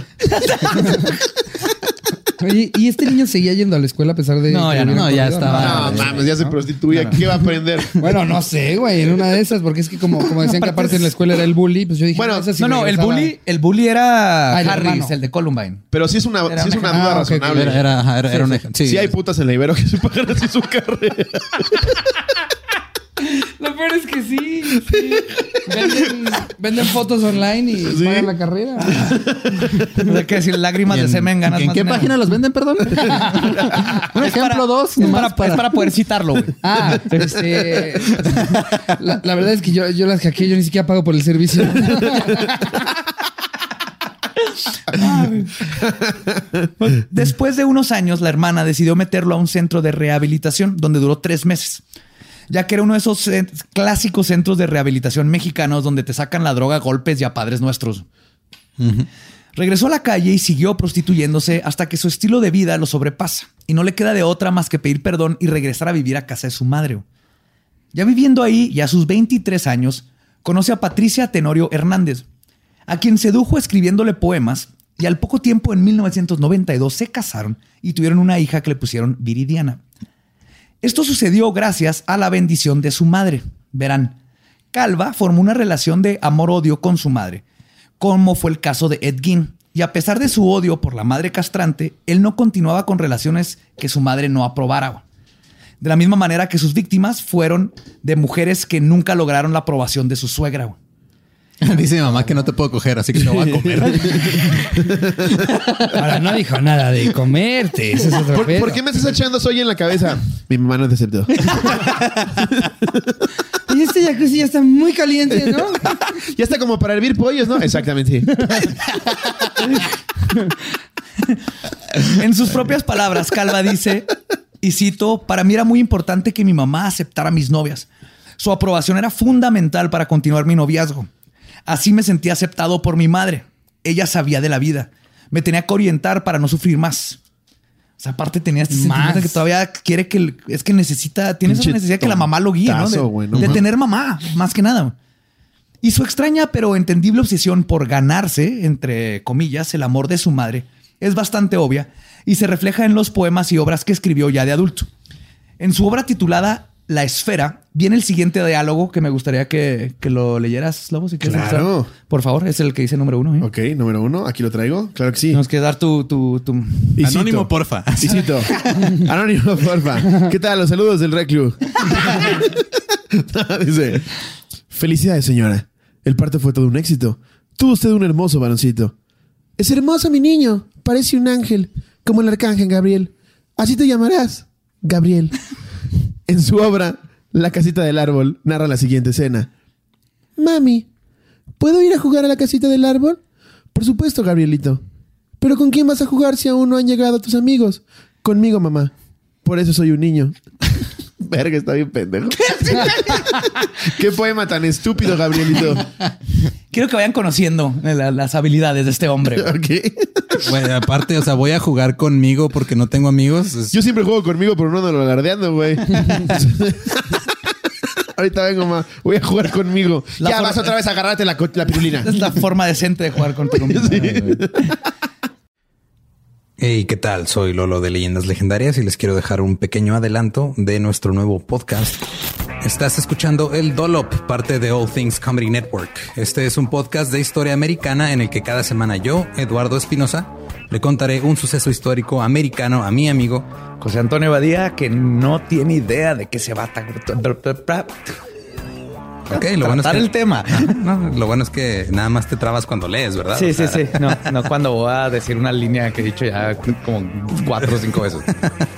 Oye, ¿y este niño seguía yendo a la escuela a pesar de... No, que ya lo no, hubieran ya corrido? estaba- No mames, ya se prostituía. ¿Qué va a aprender? Bueno, no sé, güey, en una de esas, porque es que como, como decían que aparte en la escuela era el bully, pues yo dije, Bueno, esa sí No, no, el regresaba. bully, el bully era Ah, el Harris, hermano. el de Columbine. Pero sí es una, Era sí es una- una duda ah, ok, ok. razonable. Era, era, ajá, era, era un ejemplo. Sí, hay putas en la Ibero que se pagan así su carrera. Lo peor es que sí, sí. Venden, venden fotos online y Sí. pagan la carrera. Hay que decir lágrimas ¿Y de en- semen ganas ¿En más qué dinero. página los venden, perdón? Un Es ejemplo para- dos. Es nomás para, es para poder citarlo, güey. Ah, este... La, la verdad es que yo, yo las hackeé, yo ni siquiera pago por el servicio. Después de unos años, la hermana decidió meterlo a un centro de rehabilitación donde duró tres meses, ya que era uno de esos eh, clásicos centros de rehabilitación mexicanos donde te sacan la droga a golpes y a padres nuestros. Regresó a la calle y siguió prostituyéndose hasta que su estilo de vida lo sobrepasa y no le queda de otra más que pedir perdón y regresar a vivir a casa de su madre. Ya viviendo ahí y a sus veintitrés años, conoce a Patricia Tenorio Hernández, a quien sedujo escribiéndole poemas, y al poco tiempo, en mil novecientos noventa y dos, se casaron y tuvieron una hija que le pusieron Viridiana. Esto sucedió gracias a la bendición de su madre. Verán, Calva formó una relación de amor-odio con su madre, como fue el caso de Ed Gein. Y a pesar de su odio por la madre castrante, él no continuaba con relaciones que su madre no aprobara. De la misma manera que sus víctimas fueron de mujeres que nunca lograron la aprobación de su suegra. Dice mi mamá que no te puedo coger, así que no voy a comer. Ahora no dijo nada de comerte. Ese es otro ¿Por, pedo. ¿Por qué me estás echando soy en la cabeza? Mi mamá no te aceptó. Y este jacuzzi ya está muy caliente, ¿no? Ya está como para hervir pollos, ¿no? Exactamente. Sí. En sus propias palabras, Calva dice, y cito, para mí era muy importante que mi mamá aceptara a mis novias. Su aprobación era fundamental para continuar mi noviazgo. Así me sentía aceptado por mi madre. Ella sabía de la vida. Me tenía que orientar para no sufrir más. O sea, aparte tenía este sentimiento de que todavía quiere que... el- es que necesita... Tiene esa Pinche necesidad que la mamá lo guíe, ¿no? De, tontazo, güey, no de mames. tener mamá, más que nada. Y su extraña pero entendible obsesión por ganarse, entre comillas, el amor de su madre es bastante obvia y se refleja en los poemas y obras que escribió ya de adulto. En su obra titulada La Esfera viene el siguiente diálogo que me gustaría que, que lo leyeras, Lobo, si quieres. Claro. empezar. Por favor, es el que dice número uno. ¿eh? Ok, número uno. Aquí lo traigo. Claro que sí. Tenemos que dar tu... tu, tu... Y cito. Anónimo, porfa. Y cito. Anónimo, porfa. ¿Qué tal? Los saludos del Reclu. Dice: felicidades, señora. El parto fue todo un éxito. Tuvo usted un hermoso varoncito. Es hermoso, mi niño. Parece un ángel, como el arcángel Gabriel. Así te llamarás, Gabriel. En su obra, La casita del árbol, narra la siguiente escena. Mami, ¿puedo ir a jugar a la casita del árbol? Por supuesto, Gabrielito. ¿Pero con quién vas a jugar si aún no han llegado tus amigos? Conmigo, mamá. Por eso soy un niño. Verga, está bien pendejo. Qué poema tan estúpido, Gabrielito. Quiero que vayan conociendo la- las habilidades de este hombre. Ok. Güey, aparte, o sea, voy a jugar conmigo porque no tengo amigos. Es- Yo siempre juego conmigo, pero no ando lo alardeando, güey. Ahorita vengo, ma. Voy a jugar conmigo. La ya forma- vas otra vez a agarrarte la, co- la pirulina. Es la forma decente de jugar contigo mismo. Hey, ¿qué tal? Soy Lolo de Leyendas Legendarias y les quiero dejar un pequeño adelanto de nuestro nuevo podcast. Estás escuchando El Dollop, parte de All Things Comedy Network. Este es un podcast de historia americana en el que cada semana yo, Eduardo Espinosa, le contaré un suceso histórico americano a mi amigo José Antonio Badía, que no tiene idea de qué se va a ta- Ok, lo bueno es tratar que el tema. No, lo bueno es que nada más te trabas cuando lees, ¿verdad? Sí, O sí, sea, sí. No, no cuando voy a decir una línea que he dicho ya como cuatro o cinco veces.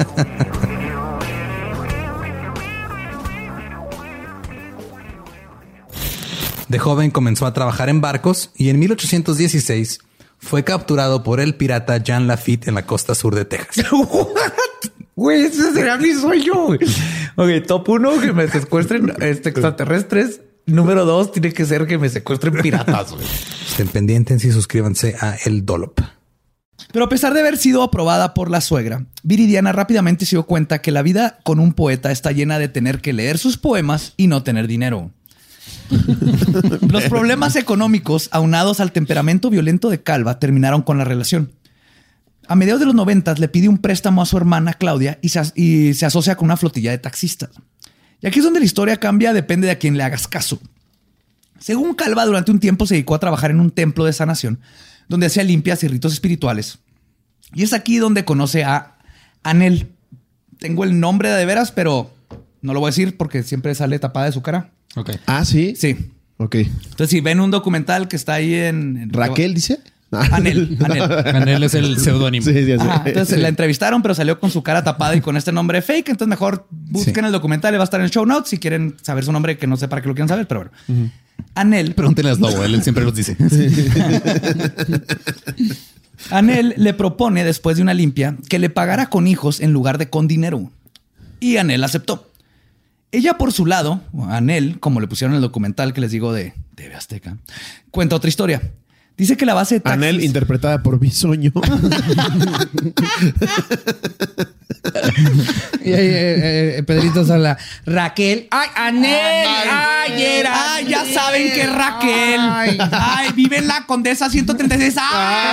De joven comenzó a trabajar en barcos y en mil ochocientos dieciséis fue capturado por el pirata Jean Lafitte en la costa sur de Texas. Güey, ese será mi sueño. Güey. Ok, top uno, que me secuestren este, extraterrestres. Número dos, tiene que ser que me secuestren piratas. Güey. Estén pendientes y suscríbanse a El Dollop. Pero a pesar de haber sido aprobada por la suegra, Viridiana rápidamente se dio cuenta que la vida con un poeta está llena de tener que leer sus poemas y no tener dinero. Los problemas económicos, aunados al temperamento violento de Calva, terminaron con la relación. A mediados de los noventas le pide un préstamo a su hermana Claudia y se, as- y se asocia con una flotilla de taxistas. Y aquí es donde la historia cambia, depende de a quién le hagas caso. Según Calva, durante un tiempo se dedicó a trabajar en un templo de sanación, donde hacía limpias y ritos espirituales. Y es aquí donde conoce a Anel. Tengo el nombre de veras, pero no lo voy a decir porque siempre sale tapada de su cara. Ok. Ah, sí. Sí. Ok. Entonces, si ven un documental que está ahí en... en- ¿Raquel dice? Anel, Anel. Anel es el seudónimo. Sí, sí, sí. Ajá, entonces la entrevistaron, pero salió con su cara tapada y con este nombre fake. Entonces mejor busquen Sí. el documental, va a estar en el show notes si quieren saber su nombre, que no sé para qué lo quieran saber, pero bueno. Anel, Pregúntenle a Slobo, él siempre los dice. Anel le propone, después de una limpia, que le pagara con hijos en lugar de con dinero. Y Anel aceptó. Ella, por su lado, Anel, como le pusieron en el documental que les digo de T V Azteca, cuenta otra historia. Dice que la base de taxis... Anel, interpretada por Bisoño. Y ahí, eh, eh, Pedrito Sola. Raquel. ¡Ay, Anel! ¡Ay, era! ¡Ay, ya saben que es Raquel! ¡Ay, Ay. vive en la Condesa ciento treinta y seis!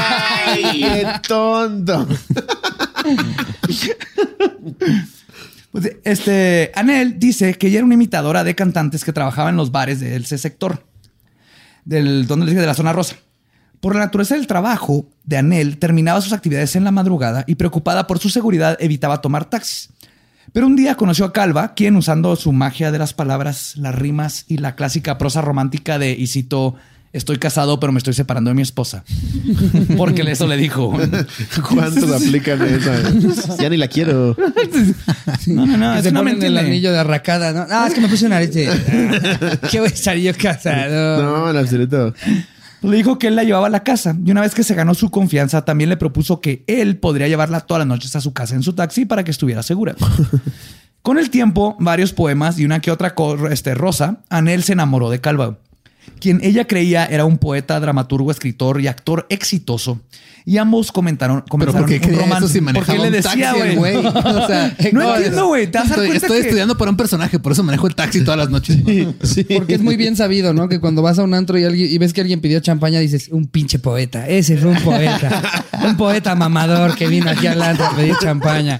¡Ay! ¡Qué tonto! Pues este, Anel dice que ella era una imitadora de cantantes que trabajaba en los bares de ese sector, del, donde le dije, de la zona rosa. Por la naturaleza del trabajo de Anel, terminaba sus actividades en la madrugada y preocupada por su seguridad evitaba tomar taxis. Pero un día conoció a Calva, quien usando su magia de las palabras, las rimas y la clásica prosa romántica de, y cito, estoy casado pero me estoy separando de mi esposa. Porque eso le dijo. ¿Cuántos aplican esa? Ya ni la quiero. No, no, no. Que Es se una ponen el mentira. anillo de arracada, ¿no? Ah, es que me puse una leche. ¿Qué voy a estar yo casado? No, en absoluto. Le dijo que él la llevaba a la casa y una vez que se ganó su confianza, también le propuso que él podría llevarla todas las noches a su casa en su taxi para que estuviera segura. Con el tiempo, varios poemas y una que otra co- este, rosa, Anel se enamoró de Calva, quien ella creía era un poeta, dramaturgo, escritor y actor exitoso. Y ambos comentaron, Pero comenzaron ¿por qué un creía romance. eso si manejaba Porque le un decía, taxi el güey. güey? O sea, No entiendo, güey. ¿Te vas a dar Estoy, cuenta estoy que- estudiando para un personaje, por eso manejo el taxi todas las noches. Porque es muy bien sabido, ¿no? Que cuando vas a un antro y, alguien, y ves que alguien pidió champaña, dices, un pinche poeta. Ese fue un poeta. Un poeta mamador que vino aquí al antro a pedir champaña.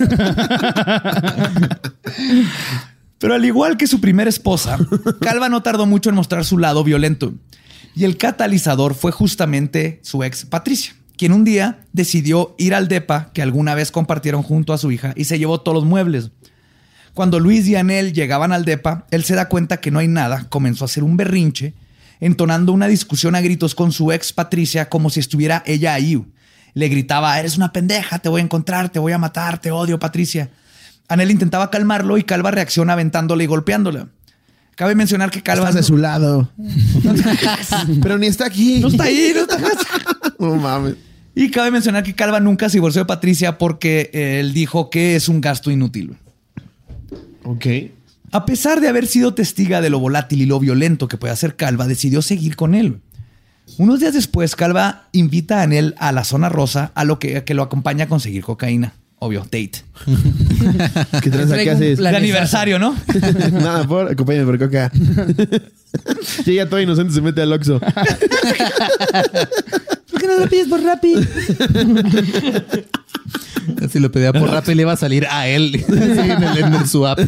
Pero al igual que su primera esposa, Calva no tardó mucho en mostrar su lado violento. Y el catalizador fue justamente su ex Patricia, quien un día decidió ir al depa que alguna vez compartieron junto a su hija y se llevó todos los muebles. Cuando Luis y Anel llegaban al depa, él se da cuenta que no hay nada, comenzó a hacer un berrinche, entonando una discusión a gritos con su ex Patricia como si estuviera ella ahí. Le gritaba, eres una pendeja, te voy a encontrar, te voy a matar, te odio, Patricia. Anel intentaba calmarlo y Calva reacciona aventándole y golpeándole. Cabe mencionar que Calva... Estás de su lado. Pero ni está aquí. No está ahí, no está No mames. Y cabe mencionar que Calva nunca se divorció de Patricia porque eh, él dijo que es un gasto inútil. Ok. A pesar de haber sido testiga de lo volátil y lo violento que puede hacer Calva, decidió seguir con él. Unos días después, Calva invita a Anel a la zona rosa, a lo que, que lo acompaña a conseguir cocaína. Obvio, date. ¿Qué tranza? ¿Qué Traigo un haces? plan. De aniversario, ¿no? Nada, por, acompáñame por coca. Llega todo inocente y se mete al Oxxo. ¿Por qué no lo pides por Rappi? Si lo pedía por Rappi le iba a salir a él sí, en, el, en su app.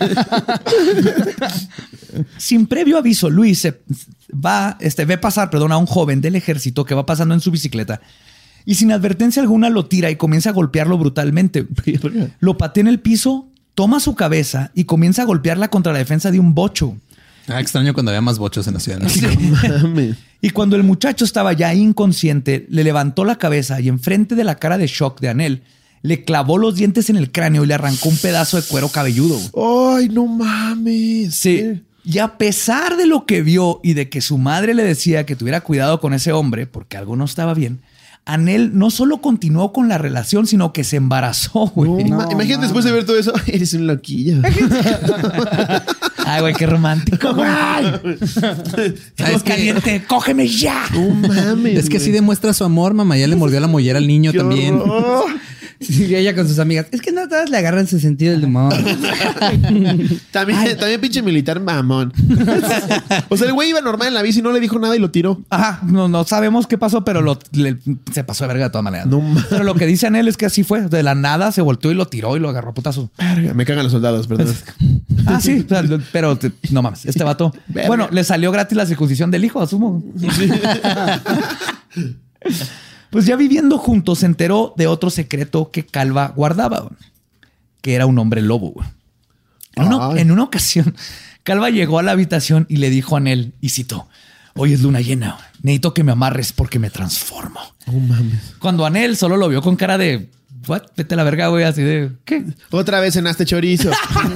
Sin previo aviso, Luis se va, este, ve pasar, perdón, a un joven del ejército que va pasando en su bicicleta y sin advertencia alguna lo tira y comienza a golpearlo brutalmente. Lo patea en el piso, toma su cabeza y comienza a golpearla contra la defensa de un bocho. Ah, extraño cuando había más bochos en la ciudad. ¿No? Mames. Y cuando el muchacho estaba ya inconsciente, le levantó la cabeza y enfrente de la cara de shock de Anel, le clavó los dientes en el cráneo y le arrancó un pedazo de cuero cabelludo. Ay, no mames. Sí. Y a pesar de lo que vio y de que su madre le decía que tuviera cuidado con ese hombre porque algo no estaba bien, Anel no solo continuó con la relación, sino que se embarazó, güey. No, ma- imagínate después de ver todo eso. Eres un loquillo. Ay, güey, qué romántico, güey. ¿Sabes qué? Caliente, cógeme ya. No mames. Es que sí güey. demuestra su amor, mamá. Ya le mordió la mollera al niño Qué también. horror. Sí, ella con sus amigas. Es que no todas le agarran su sentido del humor. También, también pinche militar mamón. O sea, el güey iba normal en la bici y no le dijo nada y lo tiró. Ajá, no, no sabemos qué pasó, pero lo, le- se pasó de verga de todas maneras. No mames. Pero lo que dice Anel es que así fue. De la nada se volteó y lo tiró y lo agarró a putazos. Verga, me cagan los soldados, perdón. Ah, sí, o sea, pero te- no mames, este vato. Verga. Bueno, le salió gratis la circuncisión del hijo, asumo. Pues ya viviendo juntos se enteró de otro secreto que Calva guardaba, que era un hombre lobo. En una, Ay. en una ocasión, Calva llegó a la habitación y le dijo a Anel, y citó, hoy es luna llena, necesito que me amarres porque me transformo. No mames. Cuando Anel solo lo vio con cara de, what, vete a la verga, güey, así de, ¿qué? Otra vez cenaste chorizo.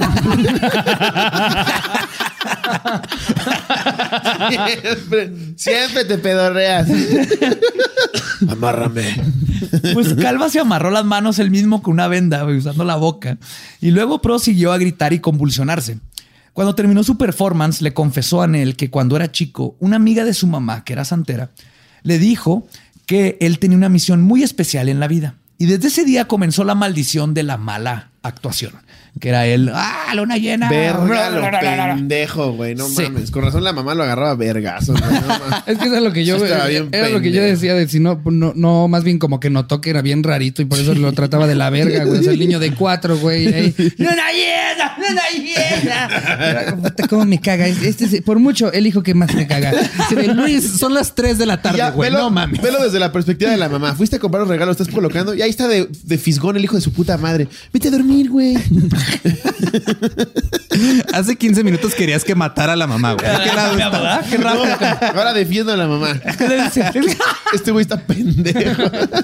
siempre, siempre te pedorreas. Amárrame. Pues Calva se amarró las manos él mismo con una venda, güey, usando la boca. Y luego prosiguió a gritar y convulsionarse. Cuando terminó su performance, le confesó a Anel que cuando era chico, una amiga de su mamá, que era santera, le dijo que él tenía una misión muy especial en la vida. Y desde ese día comenzó la maldición de la mala actuación. que era él. ¡Ah, luna llena! Verga, lo pendejo, güey. No Sí. mames. Con razón la mamá lo agarraba a vergazos, güey. No mames. Es que eso es lo que yo, Eso estaba bien era lo que yo pendejo. decía de si no, no, no, más bien como que notó que era bien rarito y por eso lo trataba de la verga, güey. O sea, el niño de cuatro, güey. Ahí, ¡luna llena! ¡Luna llena! Puta, ¿cómo me caga? Este es, por mucho, el hijo que más me caga. Sí, de, Luis, son las tres de la tarde, Ya, güey. velo, No mames. velo desde la perspectiva de la mamá. Fuiste a comprar un regalo, estás colocando y ahí está de, de fisgón el hijo de su puta madre. Vete a dormir, güey. Hace quince minutos querías que matara a la mamá, güey. ¿De qué lado está? ¿Verdad? Qué rápido. No, ahora defiendo a la mamá. Este güey está pendejo.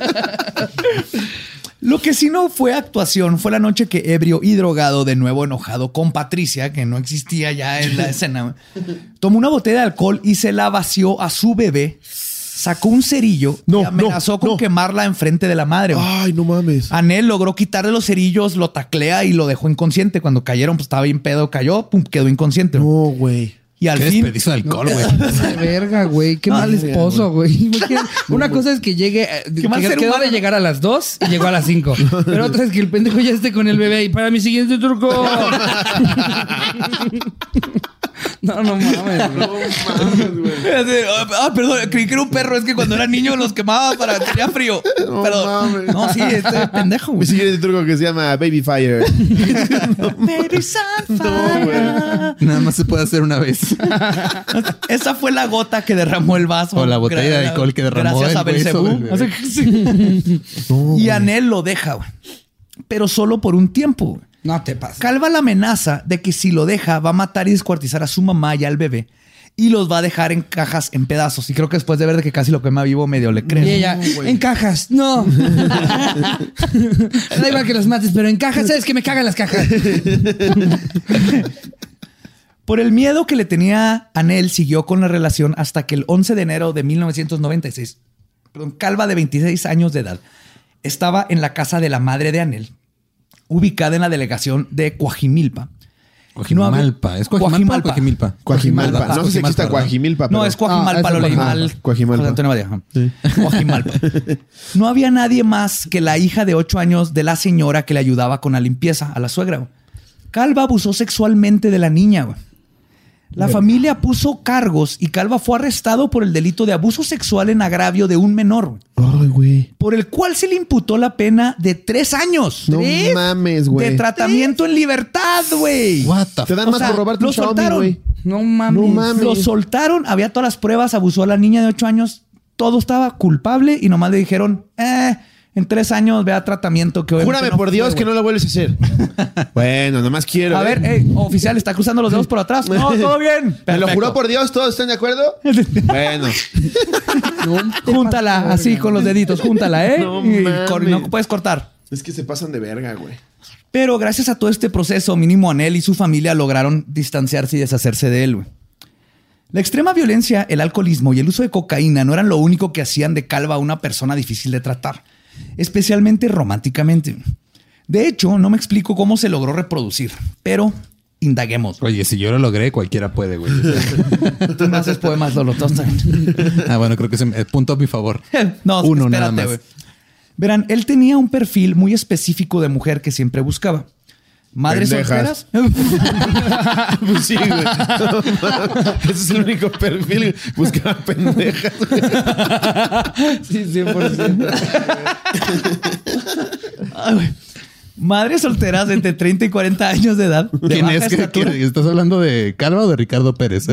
Lo que sí no fue actuación fue la noche que ebrio y drogado, de nuevo enojado con Patricia, que no existía ya en la escena, tomó una botella de alcohol y se la vació a su bebé, sacó un cerillo No, y amenazó no, con no. quemarla enfrente de la madre. güey. Ay, no mames. Anel logró quitarle los cerillos, lo taclea y lo dejó inconsciente. Cuando cayeron, pues estaba bien pedo, cayó, pum, quedó inconsciente. No, güey. Y al Qué fin... desperdicio de alcohol, güey. De verga, güey. Qué No, mal verga, esposo, güey. Una cosa es que llegue, eh, Qué mal que ser quedó humano. de llegar a las dos y llegó a las cinco. Pero otra es que el pendejo ya esté con el bebé y para mi siguiente truco. No, no mames, güey. Ah, perdón, creí que era un perro. Es que cuando era niño los quemaba para que tenía frío. No Pero mames. no, sí, este pendejo. Mi güey. siguiente truco que se llama Baby Fire. Baby Sunfire. No, güey. Nada más se puede hacer una vez. Esa fue la gota que derramó el vaso. O la botella de alcohol que derramó Gracias el a hueso Belcebú. del bebé. Así que sí. Y Anel lo deja, güey. Pero solo por un tiempo. güey. No te pases. Calva la amenaza de que si lo deja va a matar y descuartizar a su mamá y al bebé y los va a dejar en cajas en pedazos. Y creo que después de ver de que casi lo quema vivo medio le creo. Y ella, en cajas, no. Da igual que los mates, pero en cajas, ¿sabes que me cagan las cajas? Por el miedo que le tenía Anel, siguió con la relación hasta que el once de enero de mil novecientos noventa y seis, perdón, Calva, de veintiséis años de edad, estaba en la casa de la madre de Anel, ubicada en la delegación de Coajimilpa. Coajimalpa. ¿Es Coajimalpa o Coajimilpa? Coajimalpa. No sé si existe ¿verdad? Coajimalpa. No, pero- es Coajimalpa, Ah, lo es leí Coajimalpa. mal. Coajimalpa. José Antonio Badía, ajá. Coajimalpa. No había nadie más que la hija de ocho años de la señora que le ayudaba con la limpieza, a la suegra. güey. Calva abusó sexualmente de la niña. güey. La familia puso cargos y Calva fue arrestado por el delito de abuso sexual en agravio de un menor, güey, Ay, güey. por el cual se le imputó la pena de tres años. No ¿Tres? mames, güey. De tratamiento en libertad, güey. What the Te dan O más sea, por robarte lo un Xiaomi, soltaron. güey. No mames. No mames. Lo soltaron, había todas las pruebas, abusó a la niña de ocho años, todo estaba culpable y nomás le dijeron, eh, en tres años ve a tratamiento. Que Júrame por Dios que no lo vuelves a hacer. Bueno, nomás quiero. A ¿eh? ver, eh, oficial, está cruzando los dedos por atrás. No, todo bien. ¿Me lo Perfecto. juró por Dios? ¿Todos están de acuerdo? Bueno. Júntala así con los deditos, júntala, ¿eh? No Y mames. cor- no puedes cortar. Es que se pasan de verga, güey. Pero gracias a todo este proceso, mínimo Anel y su familia lograron distanciarse y deshacerse de él. güey. La extrema violencia, el alcoholismo y el uso de cocaína no eran lo único que hacían de Calva una persona difícil de tratar, especialmente románticamente. De hecho, no me explico cómo se logró reproducir, pero indaguemos. Oye, si yo lo logré, cualquiera puede, güey. Tú no haces poemas, Lolo. todos también. Ah, bueno, creo que es eh, punto a mi favor. No, Uno espérate, nada más. güey. Verán, él tenía un perfil muy específico de mujer que siempre buscaba. Madres Pendejas. solteras. Pues sí, güey. Ese es el único perfil. güey. Buscaba pendejas. güey. Sí, cien por ciento. Ay, güey. Madres solteras de entre treinta y cuarenta años de edad. De ¿Quién baja es? ¿Qué- estatura. qué- ¿Estás hablando de Calva o de Ricardo Pérez?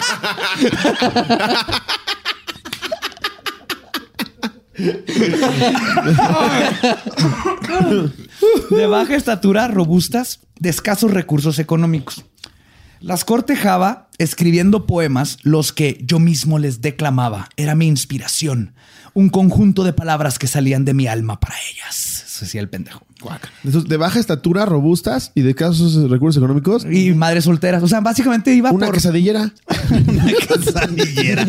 De baja estatura, robustas, de escasos recursos económicos. Las cortejaba escribiendo poemas, los que yo mismo les declamaba. Era mi inspiración. Un conjunto de palabras que salían de mi alma para ellas. Eso decía el pendejo. Esos de baja estatura, robustas y de escasos recursos económicos. Y madres solteras. O sea, básicamente iba Una por... quesadillera. Una quesadillera.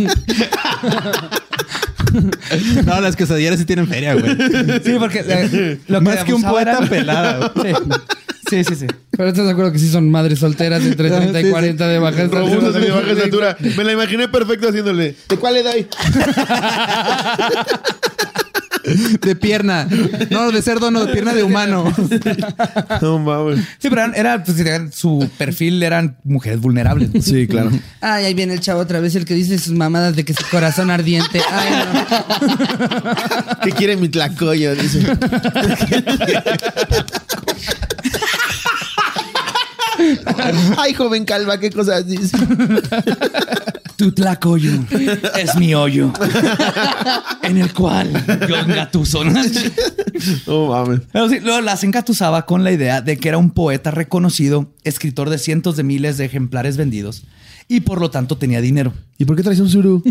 No, las quesadilleras sí tienen feria, güey. Sí, porque eh, lo Más que un abusaba poeta era- pelada, güey. Sí, sí, sí. sí. Pero estás de acuerdo que sí son madres solteras entre treinta y Sí, sí. cuarenta de baja estatura. Robustas y de baja estatura. Me la imaginé perfecto haciéndole. ¿De cuál le doy? De pierna. No, de cerdo, no, de pierna de humano. No mames. Sí, pero eran, era, pues, eran- su perfil eran mujeres vulnerables. Sí, claro. Ay, ahí viene el chavo otra vez, el que dice sus mamadas de que su corazón ardiente. Ay, no. ¿Qué quiere mi tlacoyo? Dice. Ay, joven calva, qué cosas dice. Tu tlacoyo es mi hoyo en el cual yo engatuso. ¿No? No mames. Pero sí, luego las engatusaba con la idea de que era un poeta reconocido, escritor de cientos de miles de ejemplares vendidos y por lo tanto tenía dinero. ¿Y por qué traes un suru?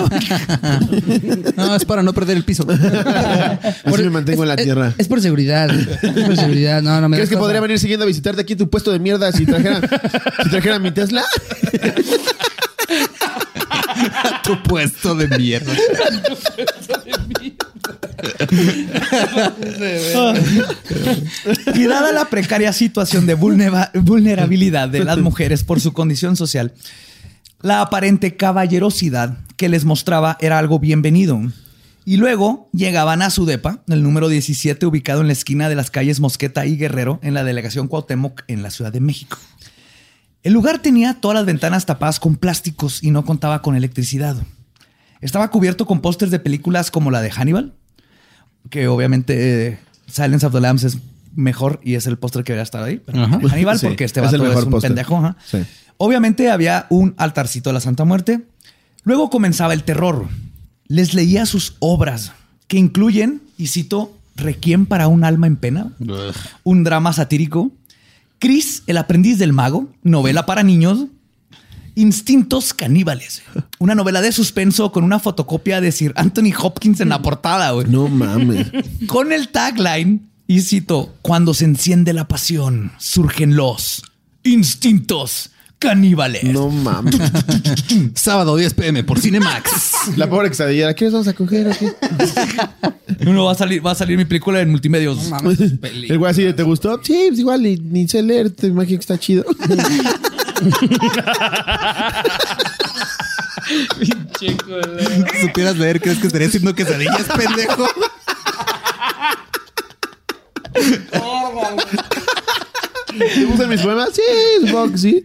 No, es para no perder el piso. Así me mantengo en la Es- tierra. Es por seguridad. Es por seguridad. No, no me ¿Crees das que cosa. podría venir siguiendo a visitarte aquí tu puesto de mierda si trajera, si trajera mi Tesla? Tu puesto de mierda. Y dada la precaria situación de vulnera- vulnerabilidad de las mujeres por su condición social, la aparente caballerosidad que les mostraba era algo bienvenido. Y luego llegaban a su depa, el número diecisiete, ubicado en la esquina de las calles Mosqueta y Guerrero, en la delegación Cuauhtémoc, en la Ciudad de México. El lugar tenía todas las ventanas tapadas con plásticos y no contaba con electricidad. Estaba cubierto con pósters de películas como la de Hannibal, que obviamente eh, Silence of the Lambs es mejor y es el póster que debería estar ahí. Pero Ajá. Hannibal, Sí, porque este es el vato es, mejor un póster. pendejo. Ajá. Sí. Obviamente había un altarcito de la Santa Muerte. Luego comenzaba el terror. Les leía sus obras, que incluyen, y cito, Requiem para un alma en pena, un drama satírico, Chris, el aprendiz del mago, novela para niños, Instintos caníbales, una novela de suspenso con una fotocopia de Sir Anthony Hopkins en la portada, güey. No mames. Con el tagline, y cito, cuando se enciende la pasión, surgen los instintos caníbales. No mames. Sábado diez pm por Cinemax. La pobre quesadillera. ¿Qué vamos a coger aquí? No, va a salir, va a salir mi película en multimedios. No mames, es peli. El güey así de, ¿te gustó? Sí, pues igual ni, ni sé leer. Te imagino que está chido. Si supieras leer, ¿crees que estaría haciendo quesadillas, pendejo? ¿Te gustan mis poemas? Sí, supongo que sí.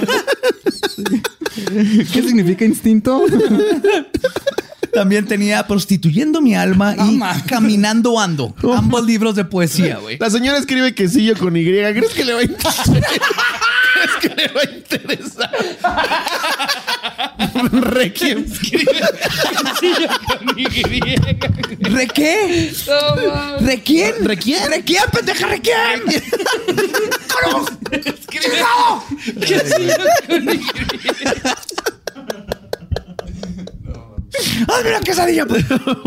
¿Qué significa instinto? También tenía Prostituyendo mi alma y mames. Caminando ando. Ambos libros de poesía, güey. La señora escribe quesillo con Y. ¿Crees que le va a interesar? ¿Crees que le va a interesar? Requiem. ¿Re qué? ¿Re quién? ¿Re quién? ¿Re quién, pendeja? ¿Re quién? ¡Chingado! ¡Hazme una quesadilla! Pues.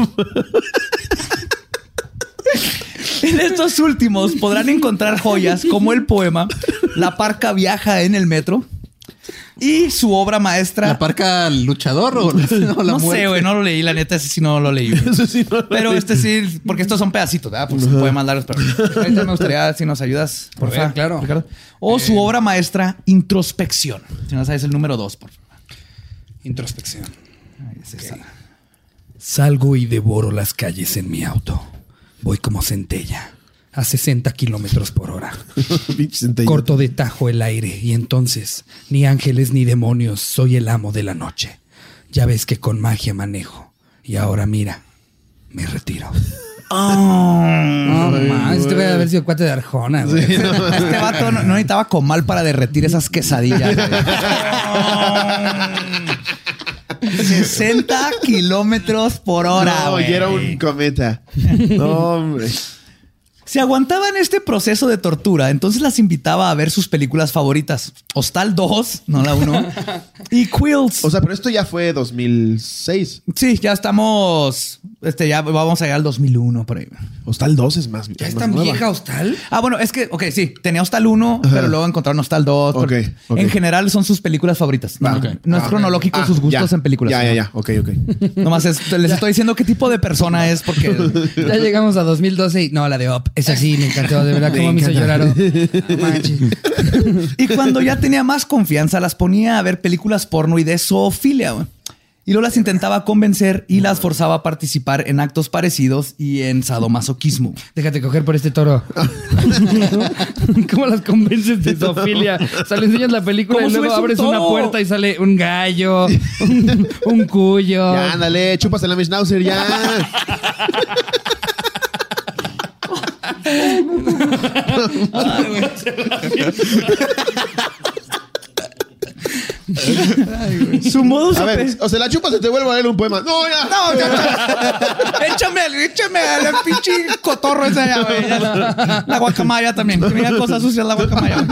En estos últimos podrán encontrar joyas como el poema La parca viaja en el metro y su obra maestra. ¿La parca luchador o, o la No sé, muerte? güey, no lo leí. La neta, ese sí no lo leí. güey. Eso sí, no lo Pero leí. este sí, porque estos son pedacitos, ¿verdad? Porque son poemas largos. Pero ahorita me gustaría si nos ayudas, por ver, favor. claro. Ricardo. O su obra maestra, Introspección. Si no sabes el número dos, por favor. Introspección. Ahí es esa. Salgo y devoro las calles en mi auto. Voy como centella, a sesenta kilómetros por hora. Pinche centella. Corto de tajo el aire y entonces, ni ángeles ni demonios, soy el amo de la noche. Ya ves que con magia manejo. Y ahora mira, me retiro. No, man, este debe haber sido cuate de Arjona, güey. Este vato no, no necesitaba comal para derretir esas quesadillas. güey. sesenta kilómetros por hora. No, güey. y era un cometa. No, hombre. Si aguantaban este proceso de tortura, entonces las invitaba a ver sus películas favoritas. Hostal dos, no la uno. Y Quills. O sea, pero esto ya fue dos mil seis. Sí, ya estamos. Este, ya vamos a llegar al dos mil uno por ahí. Hostal dos es más. ¿Ya es es más tan nueva. vieja Hostal? Ah, bueno, es que, ok, sí, tenía Hostal uno, Ajá. pero luego encontraron Hostal dos. Ok, porque ok. En general son sus películas favoritas. No, Ah, ok. no es Ah, cronológico Ah, sus gustos ya. en películas. Ya, ya, ¿no? ya. Ok, ok. Nomás es- les estoy diciendo qué tipo de persona es porque. Ya llegamos a dos mil doce y no, la de Up. Esa sí me encantó, de verdad, Me cómo me hizo encanta. llorar. Oh, no manches. Y cuando ya tenía más confianza, las ponía a ver películas porno y de zoofilia. güey. Y luego las intentaba convencer y las forzaba a participar en actos parecidos y en sadomasoquismo. Déjate coger por este toro. ¿Cómo las convences de zoofilia? O sea, le enseñas la película y luego subes un abres toro? una puerta y sale un gallo, un, un cuyo. Ya, ándale, chúpase la Schnauzer, ya. Su modo A ver, o se la chupas o te vuelvo a leer un poema. No, ya. No, ya, ya. Échame, échame al pinche cotorro ese allá, güey. La, la guacamaya también. Que venga cosas sucias la guacamaya.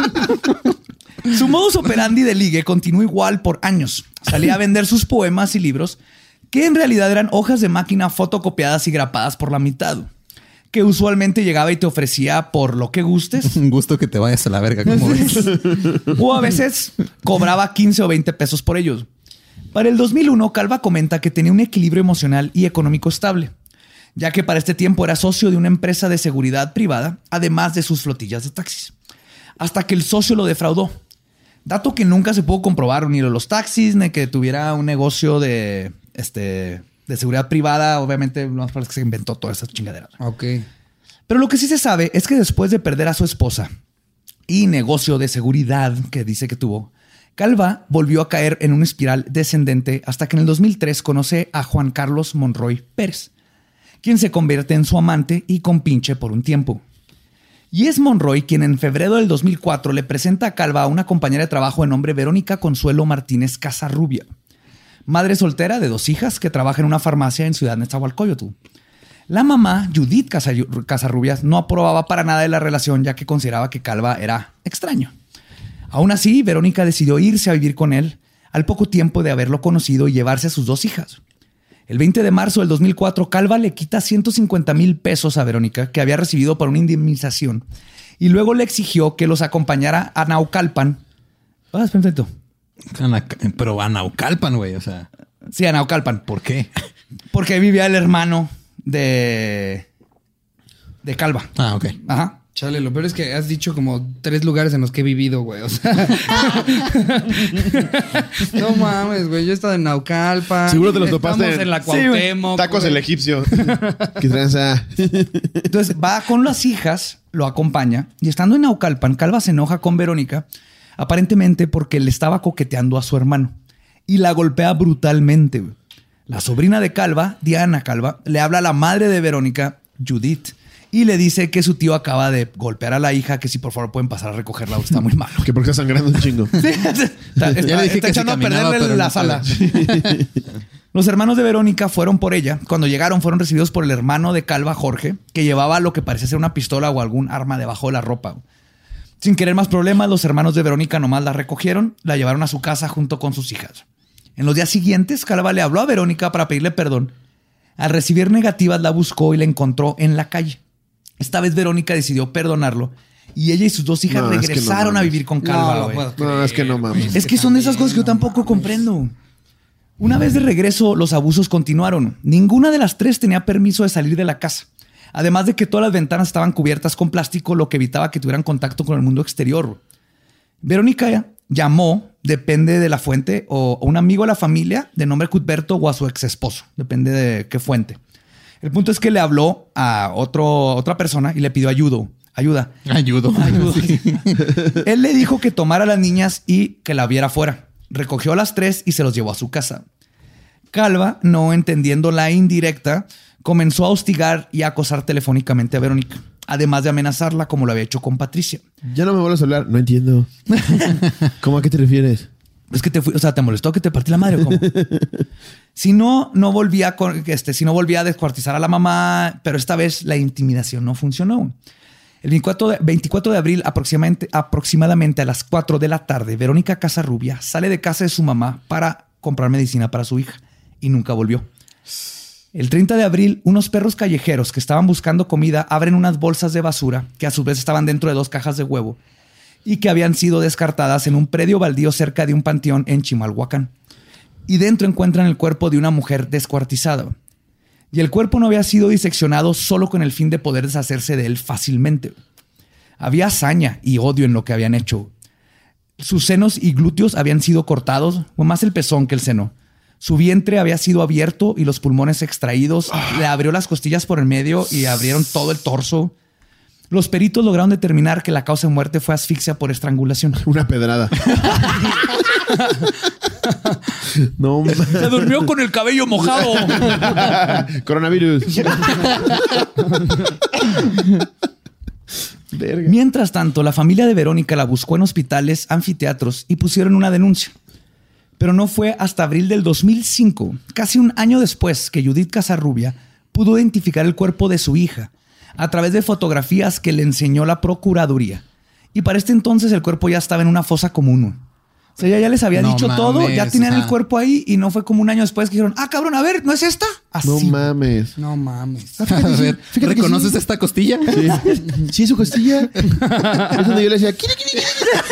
Su modus operandi de ligue continuó igual por años. Salía a vender sus poemas y libros, que en realidad eran hojas de máquina fotocopiadas y grapadas por la mitad, que usualmente llegaba y te ofrecía por lo que gustes. Un gusto que te vayas a la verga, como ves. O a veces cobraba quince o veinte pesos por ellos. Para el dos mil uno, Calva comenta que tenía un equilibrio emocional y económico estable, ya que para este tiempo era socio de una empresa de seguridad privada, además de sus flotillas de taxis. Hasta que el socio lo defraudó. Dato que nunca se pudo comprobar ni de los taxis, ni que tuviera un negocio de, este, de seguridad privada. Obviamente, lo más probable es que se inventó toda esa chingadera. Ok. Pero lo que sí se sabe es que después de perder a su esposa y negocio de seguridad que dice que tuvo, Calva volvió a caer en una espiral descendente hasta que en el dos mil tres conoce a Juan Carlos Monroy Pérez, quien se convierte en su amante y compinche por un tiempo. Y es Monroy quien en febrero del dos mil cuatro le presenta a Calva a una compañera de trabajo de nombre Verónica Consuelo Martínez Casarrubia, madre soltera de dos hijas que trabaja en una farmacia en Ciudad Nezahualcóyotl. La mamá, Judith Casarrubias, no aprobaba para nada de la relación, ya que consideraba que Calva era extraño. Aún así, Verónica decidió irse a vivir con él al poco tiempo de haberlo conocido y llevarse a sus dos hijas. El veinte de marzo del dos mil cuatro, Calva le quita ciento cincuenta mil pesos a Verónica, que había recibido por una indemnización, y luego le exigió que los acompañara a Naucalpan. Ah, perfecto. Pero a Naucalpan, güey, o sea. Sí, a Naucalpan. ¿Por qué? Porque ahí vivía el hermano de, de Calva. Ah, ok. Ajá. Chale, lo peor es que has dicho como tres lugares en los que he vivido, güey. O sea. No mames, güey. Yo he estado en Naucalpan. Seguro te los topaste Estamos en la Cuauhtémoc. Tacos güey. el egipcio. Qué tranza. Entonces va con las hijas, lo acompaña, y estando en Naucalpan, Calva se enoja con Verónica, aparentemente porque le estaba coqueteando a su hermano y la golpea brutalmente, güey. La sobrina de Calva, Diana Calva, le habla a la madre de Verónica, Judith, y le dice que su tío acaba de golpear a la hija, que si por favor pueden pasar a recogerla, está muy malo. Que porque está sangrando un chingo. Sí, está, está, Ya le dije está que si echando a caminaba, perderle pero la no sala. puede. Los hermanos de Verónica fueron por ella. Cuando llegaron fueron recibidos por el hermano de Calva, Jorge, que llevaba lo que parecía ser una pistola o algún arma debajo de la ropa. Sin querer más problemas, los hermanos de Verónica nomás la recogieron, la llevaron a su casa junto con sus hijas. En los días siguientes, Calva le habló a Verónica para pedirle perdón. Al recibir negativas, la buscó y la encontró en la calle. Esta vez Verónica decidió perdonarlo y ella y sus dos hijas No, es que no regresaron a mames. vivir con Calva. No, güey. lo puedo No, creer, es que no mames. güey. Es que son de esas cosas que yo tampoco comprendo. Una vez de regreso, los abusos continuaron. Ninguna de las tres tenía permiso de salir de la casa. Además de que todas las ventanas estaban cubiertas con plástico, lo que evitaba que tuvieran contacto con el mundo exterior. Verónica llamó, depende de la fuente, o a un amigo de la familia de nombre Cuthberto o a su ex esposo. Depende de qué fuente. El punto es que le habló a otro, otra persona y le pidió ayuda. Ayuda. Ayudo. Ayuda. Él le dijo que tomara a las niñas y que la viera fuera. Recogió a las tres y se los llevó a su casa. Calva, no entendiendo la indirecta, comenzó a hostigar y a acosar telefónicamente a Verónica, además de amenazarla como lo había hecho con Patricia. Ya no me vuelvas a hablar. No entiendo. ¿Cómo a qué te refieres? Es que te fui, o sea, te molestó que te partí la madre o cómo. Si no, no volvía con, este, si no volvía a descuartizar a la mamá, pero esta vez la intimidación no funcionó. El veinticuatro de, veinticuatro de abril, aproximadamente, aproximadamente a las cuatro de la tarde, Verónica Casarrubia sale de casa de su mamá para comprar medicina para su hija y nunca volvió. El treinta de abril, unos perros callejeros que estaban buscando comida abren unas bolsas de basura que a su vez estaban dentro de dos cajas de huevo y que habían sido descartadas en un predio baldío cerca de un panteón en Chimalhuacán. Y dentro encuentran el cuerpo de una mujer descuartizada. Y el cuerpo no había sido diseccionado solo con el fin de poder deshacerse de él fácilmente. Había hazaña y odio en lo que habían hecho. Sus senos y glúteos habían sido cortados, o más el pezón que el seno. Su vientre había sido abierto y los pulmones extraídos. Le abrió las costillas por el medio y abrieron todo el torso. Los peritos lograron determinar que la causa de muerte fue asfixia por estrangulación. Una pedrada. No, se durmió con el cabello mojado. Coronavirus. Verga. Mientras tanto, la familia de Verónica la buscó en hospitales, anfiteatros y pusieron una denuncia. Pero no fue hasta abril del dos mil cinco, casi un año después, que Judith Casarrubia pudo identificar el cuerpo de su hija a través de fotografías que le enseñó la Procuraduría. Y para este entonces el cuerpo ya estaba en una fosa común. O sea, ella ya les había No dicho mames, todo, ya tenían o sea. el cuerpo ahí y no fue como un año después que dijeron, ah, cabrón, a ver, ¿no es esta? Así. No mames. No mames. A ver, ¿reconoces esta costilla? Sí, sí, su costilla. Es donde yo le decía, "Kiri, kiri,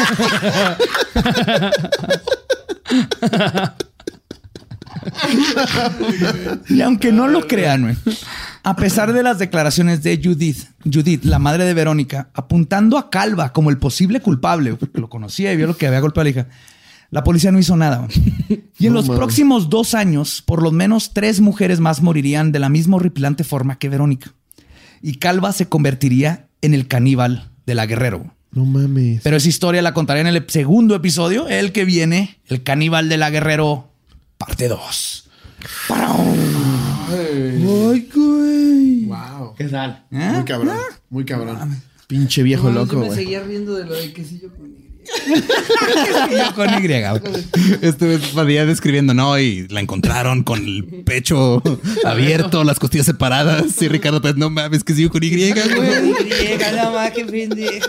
kiri". Y aunque no lo crean, güey, a pesar de las declaraciones de Judith, Judith, la madre de Verónica, apuntando a Calva como el posible culpable, porque lo conocía y vio lo que había golpeado a la hija, la policía no hizo nada. Güey. Y en No, los man. próximos dos años, por lo menos tres mujeres más morirían de la misma horripilante forma que Verónica. Y Calva se convertiría en el caníbal de la Guerrero. No mames. Pero esa historia la contaré en el segundo episodio, el que viene, el caníbal de la Guerrero, parte dos. Ay, güey. Wow. ¿Qué tal? ¿Eh? Muy cabrón. Muy cabrón. Pinche viejo loco, Yo me güey. seguía riendo de lo de quesillo con Y. Yo con Y. güey. Este es Padilla describiendo, ¿no? Y la encontraron con el pecho abierto, las costillas separadas. Y Ricardo, pues no mames, que sigo con Y, güey. No más, qué pendejo.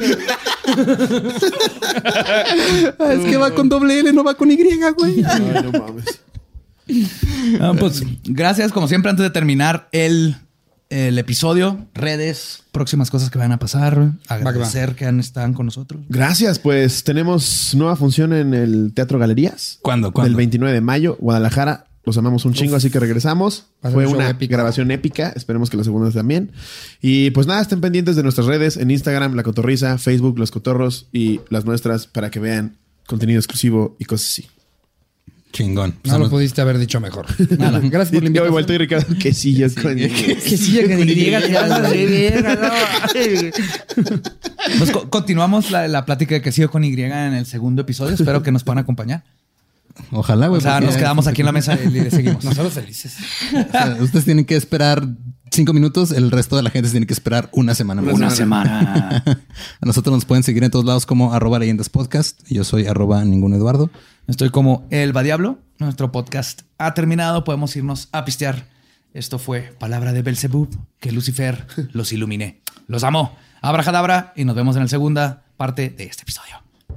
Es que va con doble L, no va con Y, güey. Ay, no mames. Ah, pues gracias, como siempre, antes de terminar el, el episodio, redes, próximas cosas que van a pasar, agradecer que han estado con nosotros. Gracias, pues tenemos nueva función en el Teatro Galerías. ¿Cuándo? ¿Cuándo? El veintinueve de mayo, Guadalajara. Los amamos un chingo, así que regresamos. Va a ser Fue un show una épico. grabación épica. Esperemos que la segunda también. Y pues nada, estén pendientes de nuestras redes en Instagram, La Cotorriza, Facebook, Los Cotorros y las nuestras para que vean contenido exclusivo y cosas así. Chingón. No lo pudiste haber dicho mejor. Nada. Gracias por la Yo he invitación. vuelto y Ricardo, que sí, yo con... Quesillo con Y. te vas a reír, no. Pues co- continuamos la, la plática de que sigo con Y en el segundo episodio. Espero que nos puedan acompañar. Ojalá, güey. O sea, porque- nos quedamos aquí en la mesa y le seguimos. Nosotros felices. O sea, ustedes tienen que esperar cinco minutos. El resto de la gente se tiene que esperar una semana más. Una semana. A nosotros nos pueden seguir en todos lados como arroba leyendas podcast. Yo soy arroba ningún Eduardo. Estoy como El Va Diablo. Nuestro podcast ha terminado. Podemos irnos a pistear. Esto fue Palabra de Belzebub. Que Lucifer los ilumine. Los amo. Abracadabra. Y nos vemos en la segunda parte de este episodio.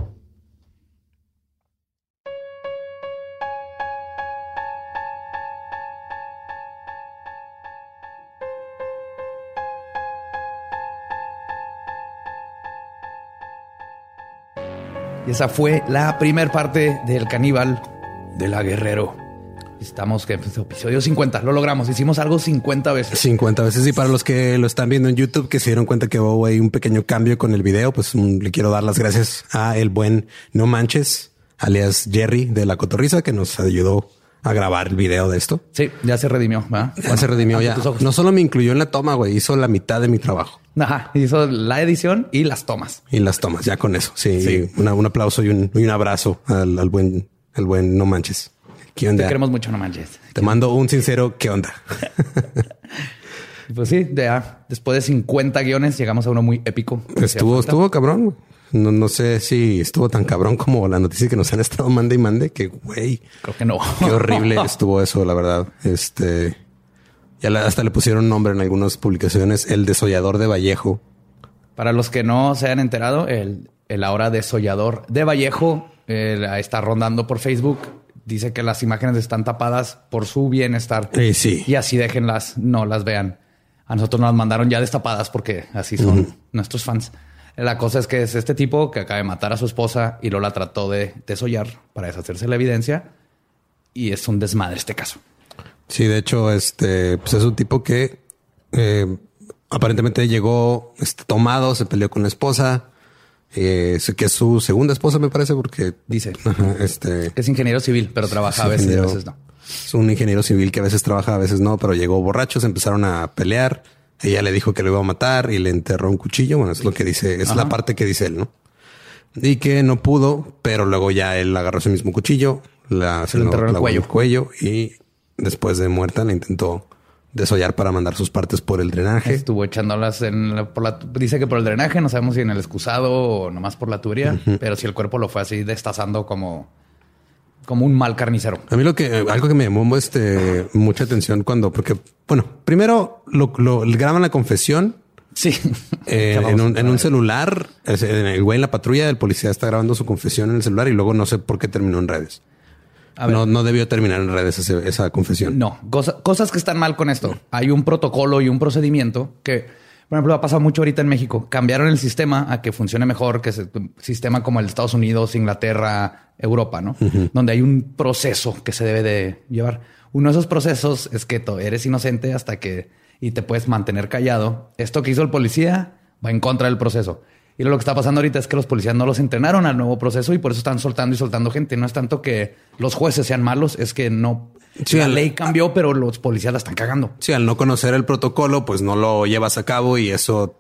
Y esa fue la primera parte del caníbal de la Guerrero. Estamos en el episodio cincuenta. Lo logramos. Hicimos algo cincuenta veces. cincuenta veces. Y para los que lo están viendo en YouTube, que se dieron cuenta que hubo ahí un pequeño cambio con el video, pues un- le quiero dar las gracias a el buen No Manches, alias Jerry de La Cotorriza, que nos ayudó a grabar el video de esto. Sí, ya se redimió. ¿verdad? Ya se redimió Ante ya. tus ojos. No solo me incluyó en la toma, güey, hizo la mitad de mi trabajo. Ajá, hizo la edición y las tomas. Y las tomas, ya con eso. Sí, Sí. Una- un aplauso y un, y un abrazo al, al buen, al buen No Manches. ¿Qué Te onda? queremos mucho, no manches. Te mando un sincero ¿qué onda? Y pues sí, ya después de cincuenta guiones llegamos a uno muy épico. Estuvo, estuvo cabrón. Güey. No, no sé si estuvo tan cabrón como la noticia que nos han estado mande y mande, que güey, Creo que no. qué horrible estuvo eso, la verdad. Este, ya la- hasta le pusieron nombre en algunas publicaciones, el desollador de Vallejo. Para los que no se han enterado, el, el ahora desollador de Vallejo eh, está rondando por Facebook. Dice que las imágenes están tapadas por su bienestar. Eh, sí. Y así déjenlas, no las vean. A nosotros nos mandaron ya destapadas porque así son Ujú. nuestros fans. La cosa es que es este tipo que acaba de matar a su esposa y luego la trató de desollar para deshacerse de la evidencia. Y es un desmadre este caso. Sí, de hecho, este pues es un tipo que eh, aparentemente llegó este, tomado, se peleó con la esposa, eh, sé que es su segunda esposa, me parece, porque Dice ajá, este que es ingeniero civil, pero trabaja a veces y a ingeniero. veces no. Es un ingeniero civil que a veces trabaja, a veces no, pero llegó borracho, se empezaron a pelear. Ella le dijo que lo iba a matar y le enterró un cuchillo. Bueno, es lo que dice, es Ajá. la parte que dice él, ¿no? Y que no pudo, pero luego ya él agarró ese mismo cuchillo, la, se le enterró en el cuello. el cuello y después de muerta le intentó desollar para mandar sus partes por el drenaje. Estuvo echándolas en la, por la, dice que por el drenaje, no sabemos si en el excusado o nomás por la tubería, uh-huh. pero si el cuerpo lo fue así destazando como, como un mal carnicero. A mí lo que, algo que me llamó este, mucha atención cuando, porque, bueno, primero lo, lo graban la confesión. Sí. Eh, en, un, en un celular, el güey en la patrulla del policía está grabando su confesión en el celular y luego no sé por qué terminó en redes. No, no debió terminar en redes ese, esa confesión. No, cosa, cosas que están mal con esto. Hay un protocolo y un procedimiento que, por ejemplo, ha pasado mucho ahorita en México. Cambiaron el sistema a que funcione mejor, que es un sistema como el de Estados Unidos, Inglaterra, Europa, ¿no? Uh-huh. Donde hay un proceso que se debe de llevar. Uno de esos procesos es que eres inocente hasta que y te puedes mantener callado. Esto que hizo el policía va en contra del proceso. Y lo que está pasando ahorita es que los policías no los entrenaron al nuevo proceso y por eso están soltando y soltando gente. No es tanto que los jueces sean malos, es que no... Sí, la al, ley cambió, pero los policías la están cagando. Sí, al no conocer el protocolo, pues no lo llevas a cabo y eso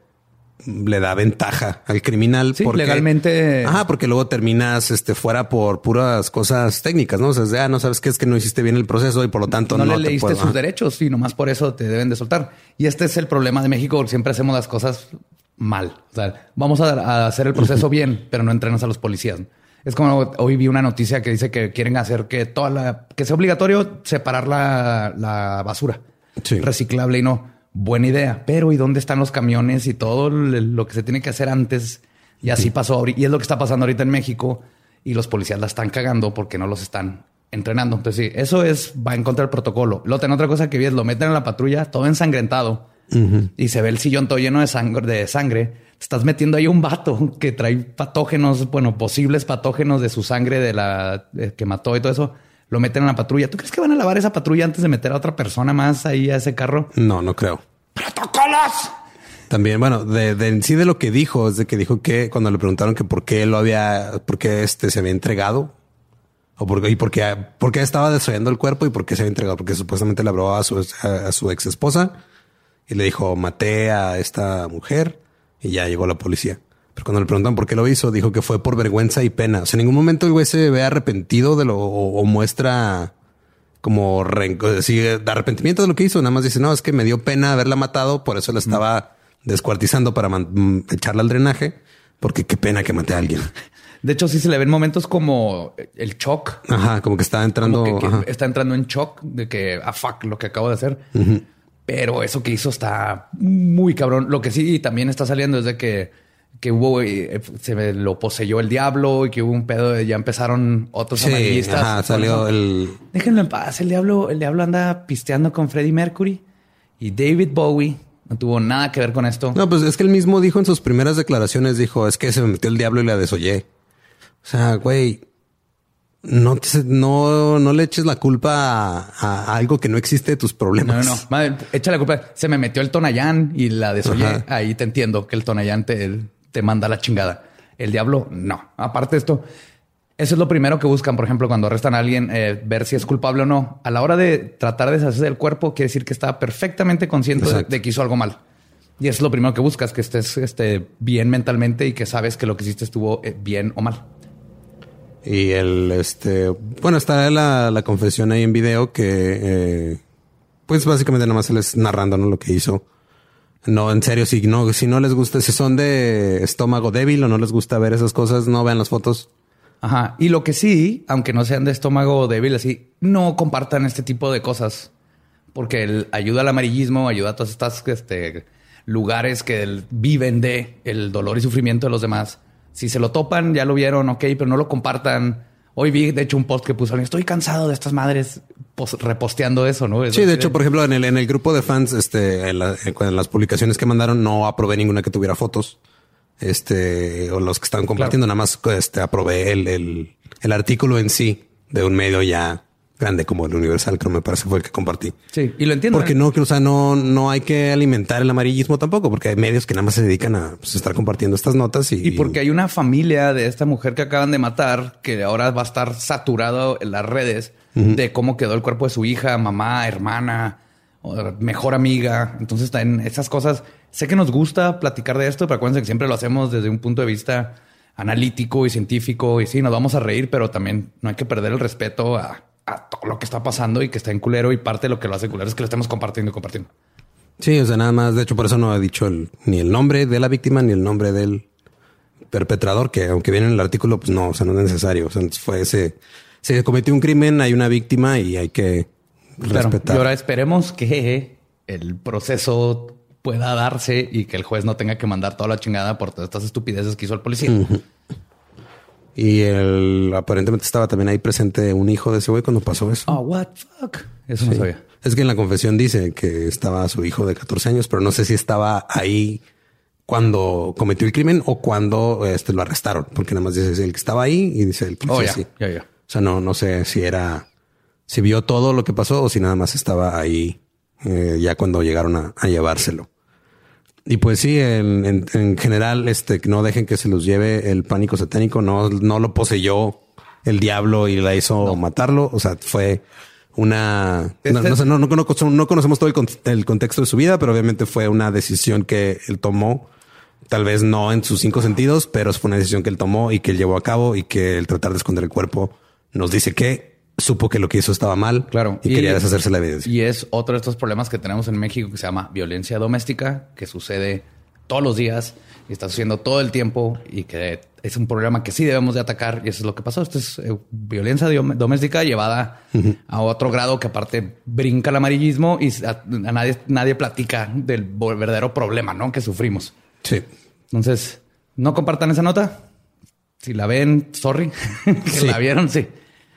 le da ventaja al criminal. Sí, porque, legalmente... Ajá, porque luego terminas este, fuera por puras cosas técnicas, ¿no? O sea, es de, ah, no sabes qué es que no hiciste bien el proceso y por lo tanto no, no le leíste puedo, sus ajá. derechos y nomás por eso te deben de soltar. Y este es el problema de México. Siempre hacemos las cosas mal. O sea, vamos a, a hacer el proceso bien, pero no entrenas a los policías. Es como hoy vi una noticia que dice que quieren hacer que toda la, que sea obligatorio separar la, la basura sí. reciclable y no. Buena idea, pero ¿y dónde están los camiones y todo lo que se tiene que hacer antes? Y así sí. pasó ahorita. Y es lo que está pasando ahorita en México y los policías la están cagando porque no los están entrenando. Entonces sí, eso es, va en contra del protocolo. Luego tengo otra cosa que vi es lo meten en la patrulla todo ensangrentado uh-huh. y se ve el sillón todo lleno de sangre, de sangre. Te estás metiendo ahí un vato que trae patógenos, bueno, posibles patógenos de su sangre de la de que mató y todo eso. Lo meten en la patrulla. ¿Tú crees que van a lavar esa patrulla antes de meter a otra persona más ahí a ese carro? No, no creo. ¡Protocolos! También, bueno, de, de en sí de lo que dijo, es de que dijo que cuando le preguntaron que por qué lo había, por qué este se había entregado o por, y por qué, por qué estaba desollando el cuerpo y por qué se había entregado, porque supuestamente le habló a su, a, a su ex esposa y le dijo maté a esta mujer y ya llegó la policía. Pero cuando le preguntan por qué lo hizo, dijo que fue por vergüenza y pena. O sea, en ningún momento el güey se ve arrepentido de lo o, o muestra como re, sí, de arrepentimiento de lo que hizo. Nada más dice, no, es que me dio pena haberla matado. Por eso la estaba mm. descuartizando para man, echarla al drenaje, porque qué pena que maté a alguien. De hecho, sí se le ven momentos como el shock. Ajá, como que está entrando. Que, que ajá. está entrando en shock de que, ah, fuck, lo que acabo de hacer. Uh-huh. Pero eso que hizo está muy cabrón. Lo que sí también está saliendo es de que que hubo, se lo poseyó el diablo y que hubo un pedo de ya empezaron otros sí, amarillistas. Ajá, salió el... Déjenlo en paz. El diablo, el diablo anda pisteando con Freddie Mercury y David Bowie. No tuvo nada que ver con esto. No, pues es que él mismo dijo en sus primeras declaraciones, dijo, es que se me metió el diablo y la desollé. O sea, güey, no, te, no, no le eches la culpa a, a algo que no existe de tus problemas. No, no, no. Madre, echa la culpa. Se me metió el Tonayán y la desollé. Ajá. Ahí te entiendo que el Tonayán te... te manda la chingada. El diablo, no. Aparte de esto, eso es lo primero que buscan, por ejemplo, cuando arrestan a alguien, eh, ver si es culpable o no. A la hora de tratar de deshacerse del cuerpo, quiere decir que está perfectamente consciente de, de que hizo algo mal. Y eso es lo primero que buscas, que estés este, bien mentalmente y que sabes que lo que hiciste estuvo eh, bien o mal. Y el, este, bueno, está la, la confesión ahí en video que, eh, pues básicamente nada más él es narrando, ¿no? Lo que hizo. No, en serio, si no, si no les gusta, si son de estómago débil o no les gusta ver esas cosas, no vean las fotos. Ajá. Y lo que sí, aunque no sean de estómago débil, así, no compartan este tipo de cosas. Porque el, ayuda al amarillismo, ayuda a todas estas este, lugares que el, viven de el dolor y sufrimiento de los demás. Si se lo topan, ya lo vieron, ok, pero no lo compartan. Hoy vi, de hecho, un post que puso, estoy cansado de estas madres post, reposteando eso, ¿no? Sí, de hecho, por ejemplo, en el, en el grupo de fans, este, en, la, en las publicaciones que mandaron, no aprobé ninguna que tuviera fotos. Este, o los que estaban compartiendo, claro. Nada más este, aprobé el, el, el artículo en sí de un medio ya grande como el Universal, que no me parece fue el que compartí. Sí, y lo entiendo. Porque ¿eh? no, o sea, no, no hay que alimentar el amarillismo tampoco, porque hay medios que nada más se dedican a pues, estar compartiendo estas notas y, Y porque hay una familia de esta mujer que acaban de matar que ahora va a estar saturado en las redes uh-huh. de cómo quedó el cuerpo de su hija, mamá, hermana, o mejor amiga. Entonces, en esas cosas, sé que nos gusta platicar de esto, pero acuérdense que siempre lo hacemos desde un punto de vista analítico y científico. Y sí, nos vamos a reír, pero también no hay que perder el respeto a, a todo lo que está pasando y que está en culero. Y parte de lo que lo hace culero es que lo estemos compartiendo y compartiendo. Sí, o sea, nada más. De hecho, por eso no he dicho el, ni el nombre de la víctima ni el nombre del perpetrador, que aunque viene en el artículo, pues no, o sea, no es necesario. O sea, fue ese, se cometió un crimen, hay una víctima y hay que claro, respetar. Y ahora esperemos que el proceso pueda darse y que el juez no tenga que mandar toda la chingada por todas estas estupideces que hizo el policía. Uh-huh. Y el, aparentemente estaba también ahí presente un hijo de ese güey cuando pasó eso. Oh, what fuck. Eso sí. no sabía. Es que en la confesión dice que estaba su hijo de catorce años, pero no sé si estaba ahí cuando cometió el crimen o cuando este, lo arrestaron, porque nada más dice el que estaba ahí y dice el policía. Oh, ya, sí. ya, ya. O sea, no, no sé si era, si vio todo lo que pasó o si nada más estaba ahí eh, ya cuando llegaron a, a llevárselo. Y pues sí, en, en, en general, este, no dejen que se los lleve el pánico satánico. No, no lo poseyó el diablo y la hizo no. matarlo. O sea, fue una... Este... No, no, no, no, no conocemos todo el, con, el contexto de su vida, pero obviamente fue una decisión que él tomó. Tal vez no en sus cinco sentidos, pero fue una decisión que él tomó y que él llevó a cabo y que el tratar de esconder el cuerpo nos dice que supo que lo que hizo estaba mal. Claro. Y, y quería deshacerse la evidencia. Y es otro de estos problemas que tenemos en México que se llama violencia doméstica, que sucede todos los días y está sucediendo todo el tiempo y que es un problema que sí debemos de atacar. Y eso es lo que pasó. Esto es eh, violencia doméstica llevada uh-huh. a otro grado que aparte brinca el amarillismo y a, a nadie, nadie platica del verdadero problema, ¿no? que sufrimos. Sí. Entonces, no compartan esa nota. Si la ven, sorry. que sí. la vieron, sí.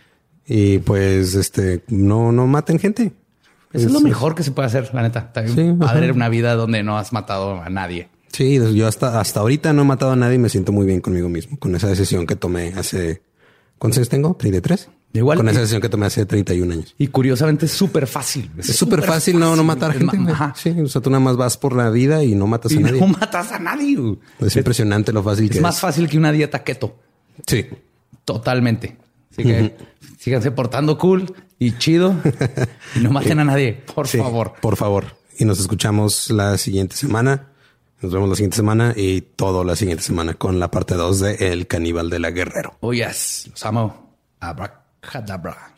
Y pues, este, no, no maten gente. Eso es, es lo mejor que se puede hacer, la neta. También sí, padre una vida donde no has matado a nadie. Sí, yo hasta, hasta ahorita no he matado a nadie y me siento muy bien conmigo mismo. Con esa decisión que tomé hace... ¿Cuántos años tengo? ¿treinta y tres? Igual. Con esa decisión que tomé hace treinta y un años. Y curiosamente es súper fácil. Es súper fácil, fácil no, no matar gente. Ma- sí, o sea, tú nada más vas por la vida y no matas y a nadie. no matas a nadie. Es, es impresionante lo fácil es que es. Es más fácil que una dieta keto. Sí. Totalmente. Así que uh-huh. síganse portando cool y chido y no maten a nadie, por sí, favor. Por favor. Y nos escuchamos la siguiente semana. Nos vemos la siguiente semana y todo la siguiente semana con la parte dos de El Caníbal de la Guerrero. Oh, yes. Los amo. Abracadabra.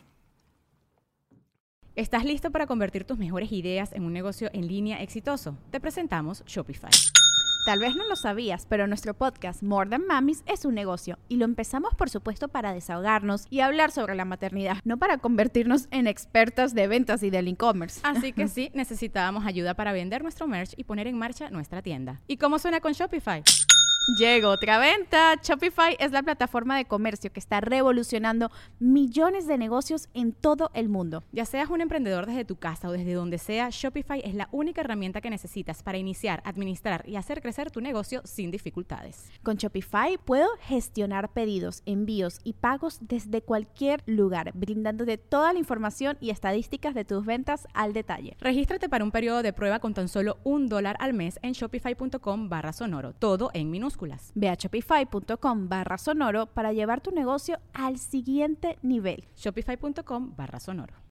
¿Estás listo para convertir tus mejores ideas en un negocio en línea exitoso? Te presentamos Shopify. Tal vez no lo sabías, pero nuestro podcast More Than Mamis es un negocio y lo empezamos por supuesto para desahogarnos y hablar sobre la maternidad, no para convertirnos en expertas de ventas y del e-commerce. Así que sí, necesitábamos ayuda para vender nuestro merch y poner en marcha nuestra tienda. ¿Y cómo suena con Shopify? Llegó otra venta. Shopify es la plataforma de comercio que está revolucionando millones de negocios en todo el mundo. Ya seas un emprendedor desde tu casa o desde donde sea, Shopify es la única herramienta que necesitas para iniciar, administrar y hacer crecer tu negocio sin dificultades. Con Shopify puedo gestionar pedidos, envíos y pagos desde cualquier lugar, brindándote toda la información y estadísticas de tus ventas al detalle. Regístrate para un periodo de prueba con tan solo un dólar al mes en shopify.com barra sonoro, todo en minúsculas. Ve a shopify.com barra sonoro para llevar tu negocio al siguiente nivel. Shopify.com barra sonoro.